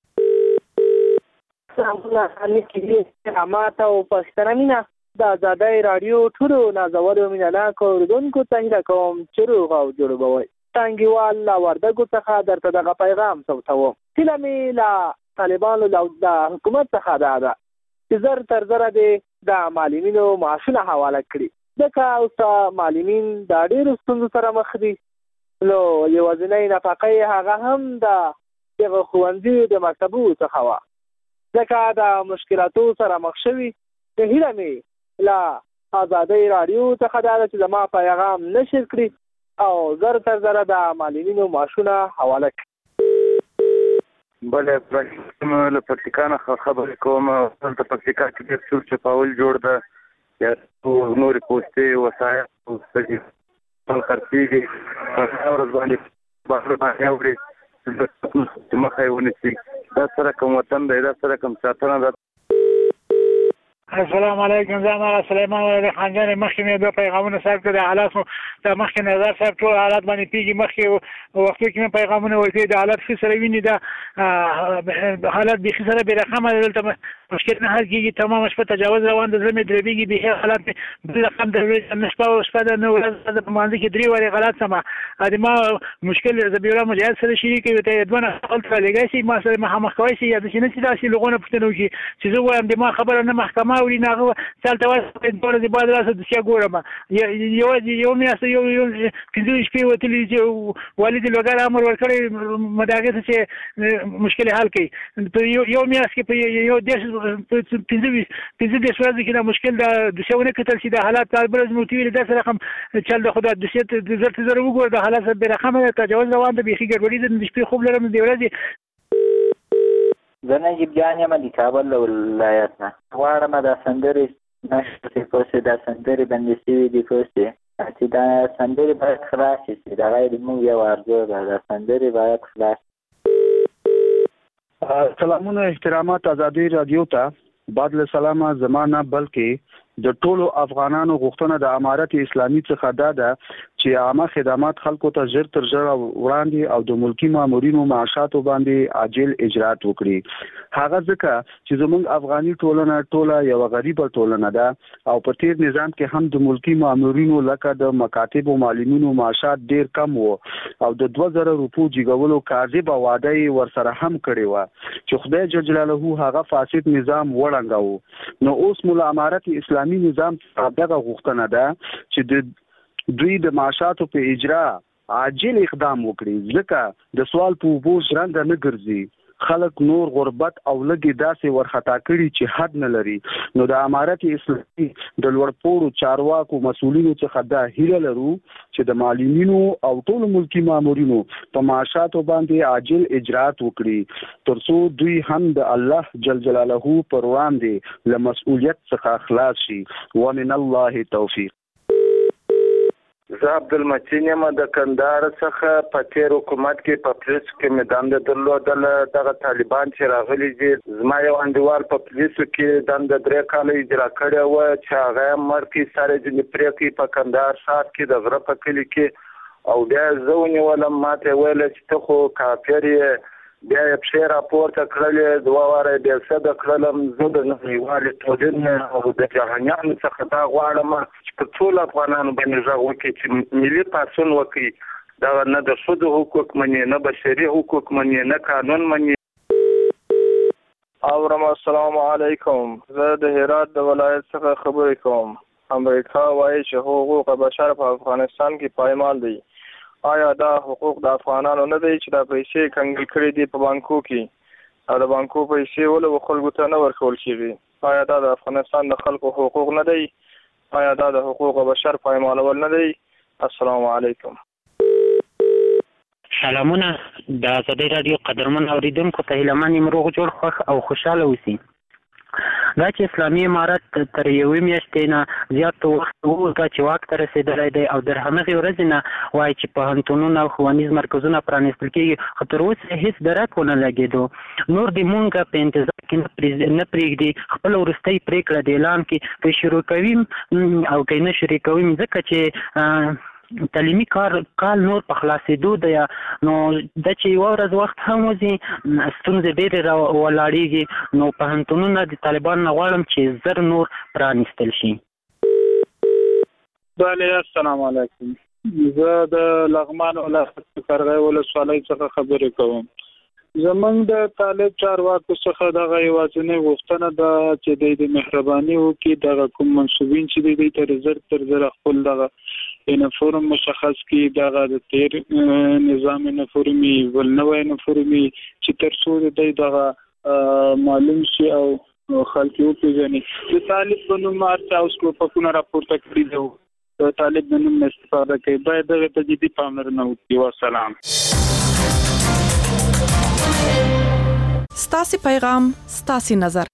سلامونه خالق امات او پښتنه مینه د ازادۍ راډیو ټولو نازولو مینهناکو اورېدونکو ته هیله کوم چې روغ او جوړ به وئ. ټانګیوال له وردګو څخه درته دغه پیغام ثبتوم. هیله مې له طالبانو د حکومت څخه دا ده چې زر تر زره دې د معلمینو معاشونه حواله کړي، ځکه اوس معلمین د ډېرو ستونزو سره مخ دي. نو یوازینۍ نفقه یې هغه هم د دغه ښوونځیو د مکتبو څخه وه، ځکه د مشکلاتو سره مخ شوي. نو هیله مې له ازادۍ راډیو څخه دا ده چې زما پیغام نشر کړي او زر تر زره د معلمینو معاشونه حواله کړي. بله ابراهیم له پکتیکا نه خبرې کوم. دلته پکتیکا کې ډېر چور چپاول جوړ ده، یا نورې پوستې وسایل خرڅېږي، په هغه ورځ باندې بهر باندې اوري چې مخه یې ونیسي. دا سره کوم وطن دی، دا سره کوم ساتنه ده. السلام علیکم. زه ما سلیمان ولد خانجان مخکې مې دوه پیغامونه صاحب کړه. د حالات مو د مخکې نظر صاحب ټول حالات باندې پیږي. مخکې وختو کې مې پیغامونه ورکړي د حالات ښه سره ویني، دا حالات بیخي سره بې رقمه ده. دلته مشکل نه حل کېږي، تمامه شپه تجاوز روان ده، زړه مې دربېږي بیخي. حالات مې بل رقم ده، نه شپه شپه ده نه ورځ ده، په مانځه کې درې وارې غلط سمه. د ما مشکل ذبیح الله مجاهد سره شریک وي، ته دوه نه خپل سره لګی شي، ما سره مخامخ کوی شي، یا داسې نه چې داسې لغونه پوښتنه وکړي چې زه وایم د ما خبره نه محکمه اوري، نه هغه چلته وایي دوه ورځې بعد راسه دوسیه ګورم. یوازې یو میاشت یو یو پنځه شپې وتلي چې والد لوګر امر ورکړی مداګه چې مشکل حل کړي. په یو میاشت کې په یو دېرش پنځه پنځه دېرش ورځې کې دا مشکل د دوسیه ونه کتل شي. د حالات کال برز مو ویلي داسې رقم چل د خدا دوسیه زر ته زر وګوره، د حالات بې رقمه تجاوز روان ده، بیخي ګډوډي ده. د شپې خوب لرم، د ورځې زه نجیب جان یم د کابل له ولایت نه. غواړم دا سندرې نشرې پوسې دا سندرې بندې شوي دي پوسې چې دا سندرې باید خلاصې شي. د غیر موږ یو ارزو ده، دا سندرې باید خلاص. سلامونه احترامات ازادي راډیو ته. بعد له سلامه زمانه بلکې د ټولو افغانانو غوښتنه د امارت اسلامي څخه دا ده چې عامه خدمات خلکو ته ژر تر ژره وړاندې او د ملکی مامورینو معاشاتو باندې عاجل اجرات وکړي. هغه ځکه چې زموږ افغاني ټولنه ټوله یو غریبه ټولنه ده او په تیر نظام کې هم د ملکی مامورینو لکه د مکاتب او معلمینو معاشات ډیر کم وو او د دوه زره روپو جګولو کاذبه وعده یې ورسره هم کړې وه چې خدای جل جلاله هغه فاسد نظام وړنګاوه. نو اوس مولا امارت اسلامي نظام دغه غوښتنه ده چې د دوی د معاشاتو په اجرا عاجل اقدام وکړي ځکه د سوال په اوبو ژرنده نه ګرځي. خلک نور غربت او لګي داسې ورخطا کړي چې حد نه لري. نو د امارت اسلامي د لوړپوړو چارواکو مسؤلینو څخه دا هیله لرو چې د معلمینو او ټولو ملکی مامورینو په معاشاتو باندې عاجل اجرات وکړي ترڅو دوی هم د الله جل جلاله پر وړاندې له مسؤلیت څخه خلاص شي. ومن الله توفیق. زه عبدالمتین یم د کندهار څخه. په تیر حکومت کې په پولیسو کې مې دنده درلودله. دغه طالبان چې راغلي دي زما یو انډیوال په پولیسو کې دنده درې کاله اجرا کړې وه چې هغه یې مړ کړي سر یې ځینې پرې کړي په کندهار ښار کې د غره په کلي کې او بیا یې زه ونیولم. ما ته یې ویله چې ته خو کافر یې. بیا یې پښې راپورته کړلې دوه واره یې بې سده کړلم. زه د نړیوالې ټولنې او د جهانیانو څخه دا غواړم چې په ټولو افغانانو باندې غږ وکړي چې ملي پاڅون وکړي. دغه نه د ښځو حقوق مني، نه بشري حقوق مني، نه قانون مني. اورم. السلام علیکم. زه د هرات د ولایت څخه خبرې کوم. امریکا وایي چې حقوق بشر په افغانستان کې پایمال دي. آیا دا حقوق د افغانانو نه دی چې دا پیسې کنګل کړي دي په بانکو کې او د بانکو پیسې ولې خلکو ته نه ورکول کېږي؟ آیا دا د افغانستان د خلکو حقوق نه دی؟ آیا دا د حقوق بشر پایمالول نه دی؟ السلام علیکم. سلامونه. د آزادۍ راډیو قدرمن اوریدونکو ته هیله من یم روغ جوړ خوښ او خوشحاله اوسئ. دا چې اسلامي امارت تر یوې میاشتې نه زیات وخت وروسته چې واک ته رسېدلی دی او در همغې ورځې نه وایي چې پوهنتونونه او ښوونیز مرکزونه پرانیستل کېږي، خو تر اوسه هېڅ درک ونه لګېدو. نور دې مونږ په انتظار کې نه پرېږدي، خپله وروستۍ پرېکړه د اعلان کې که شروع کوي او که نه شروع کوي ځکه چې تعلیمي کار کال نور په خلاصېدو دی. نو دا چې یوه ورځ وخت هم وځي ستونزې ډېرې را ولاړېږي. نو پوهنتونونه د طالبانو نه غواړم چې زر نور پرانیستل شي. بله، السلام علیکم. زه د لغمان ولایت قرغې ولسوالۍ څخه خبرې کوم. زمونږ د طالب چارواکو څخه دغه یوازینۍ غوښتنه ده چې دوی د مهرباني وکړي دغه کوم منصوبین چې دوی تر زر تر زر خپل دغه یونیفورم مشخص کړي، دغه د تیر نظام یونیفورمي ول نوی یونیفورمي چې تر څو د دوی دغه معلوم شي او خلک وپېژني. د طالب په نوم هر چا اوس ټوپکونه راپورته کړي دي، د طالب د نوم استفاده کوي. باید دغه ته جدي پاملرنه وکړي. وسلام. ستاسې پیغام ستاسې نظر.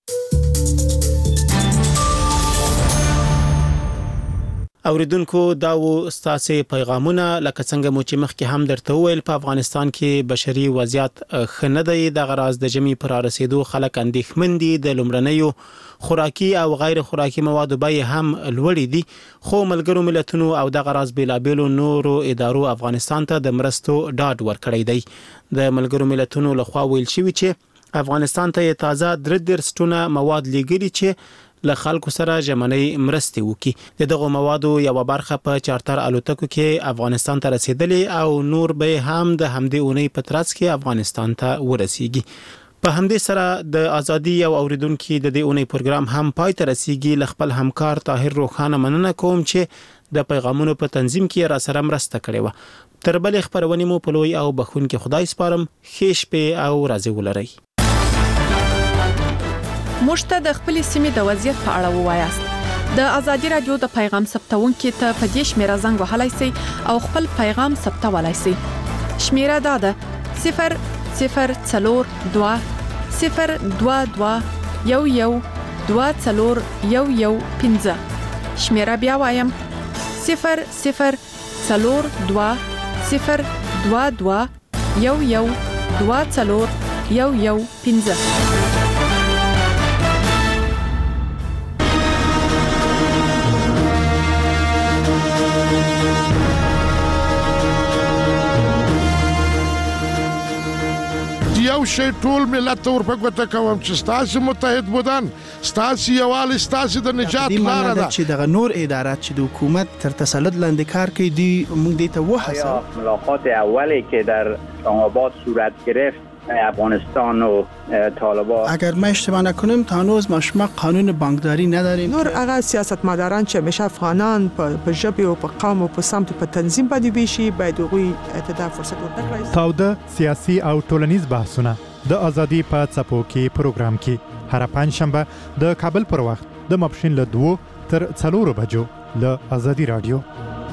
اوریدونکو دا و ستاسې پیغامونه. لکه څنګه مو چې مخکې هم درته وویل په افغانستان کې بشري وضعیت ښه نه دی. دغه راز د ژمي پر رسیدو خلک اندېښمن دي. د لومړنیو خوراکي او غیر خوراکي موادو بیې هم لوړې دي، خو ملګرو ملتونو او دغه راز بیلابیلو نورو ادارو افغانستان ته د مرستو ډاډ ورکړی دی. د ملګرو ملتونو لخوا ویل شوي چې افغانستان ته تازه درې دېرش ټونه مواد لیږلي چې له خلکو سره ژمنۍ مرستې وکړي. د دغو موادو یوه برخه په چارتر الوتکو کې افغانستان ته رسیدلې او نور به هم د همدې اونۍ په ترڅ کې افغانستان ته ورسیږي. په همدې سره د ازادي او اوریدونکو د دې اونۍ پروګرام هم پای ته رسیږي. له خپل همکار طاهر روخانه مننه کوم چې د پیغامونو په تنظیم کې را سره مرسته کړې وه. تر بلې خبرونې مو په لوی او بخښونکي خدای سپارم. ښې شپې او ورځې ولرئ. موږ ته د خپلې سیمې د وضعیت په اړه ووایاست. د ازادي رادیو د پیغام ثبتونکو ته په دې شمیره زنګ وهلای شئ او خپل پیغام ثبتولای شئ. شمیره دا ده صفر صفر څلور دوه صفر دوه دوه یو یو دوه څلور یو یو پنځه. شمیره بیا وایم صفر صفر څلور دوه صفر دوه دوه یو یو دوه څلور یو یو پنځه. یو شی ټول ملت ته ورپګوته کوم چې ستاسو متحد بودن ستاسو یووالی ستاسو د نجات لاره ده چې دغه نور ادارات چې د حکومت تر تسلط لاندې کار کوي دی موږ دې ته وحساب ملاقات اولی که در اسلام‌آباد صورت گرفت افغانستان و طالبان اگر ما اشتباه نکنیم تا هنوز ما شما قانون بانکداری نداریم نور هغه سیاستمداران چې همیشه افغانان په ژبه او په قوم او په سمت په تنظیم باندې ویشي باید هغوی ته فرصت ورکړي. تاوده سیاسي او ټولنیز بحثونه د ازادي په څپو کې پروګرام کې هر پنځشنبه د کابل پر وخت د ماپښین له دوه تر څلورو بجو له ازادي رادیو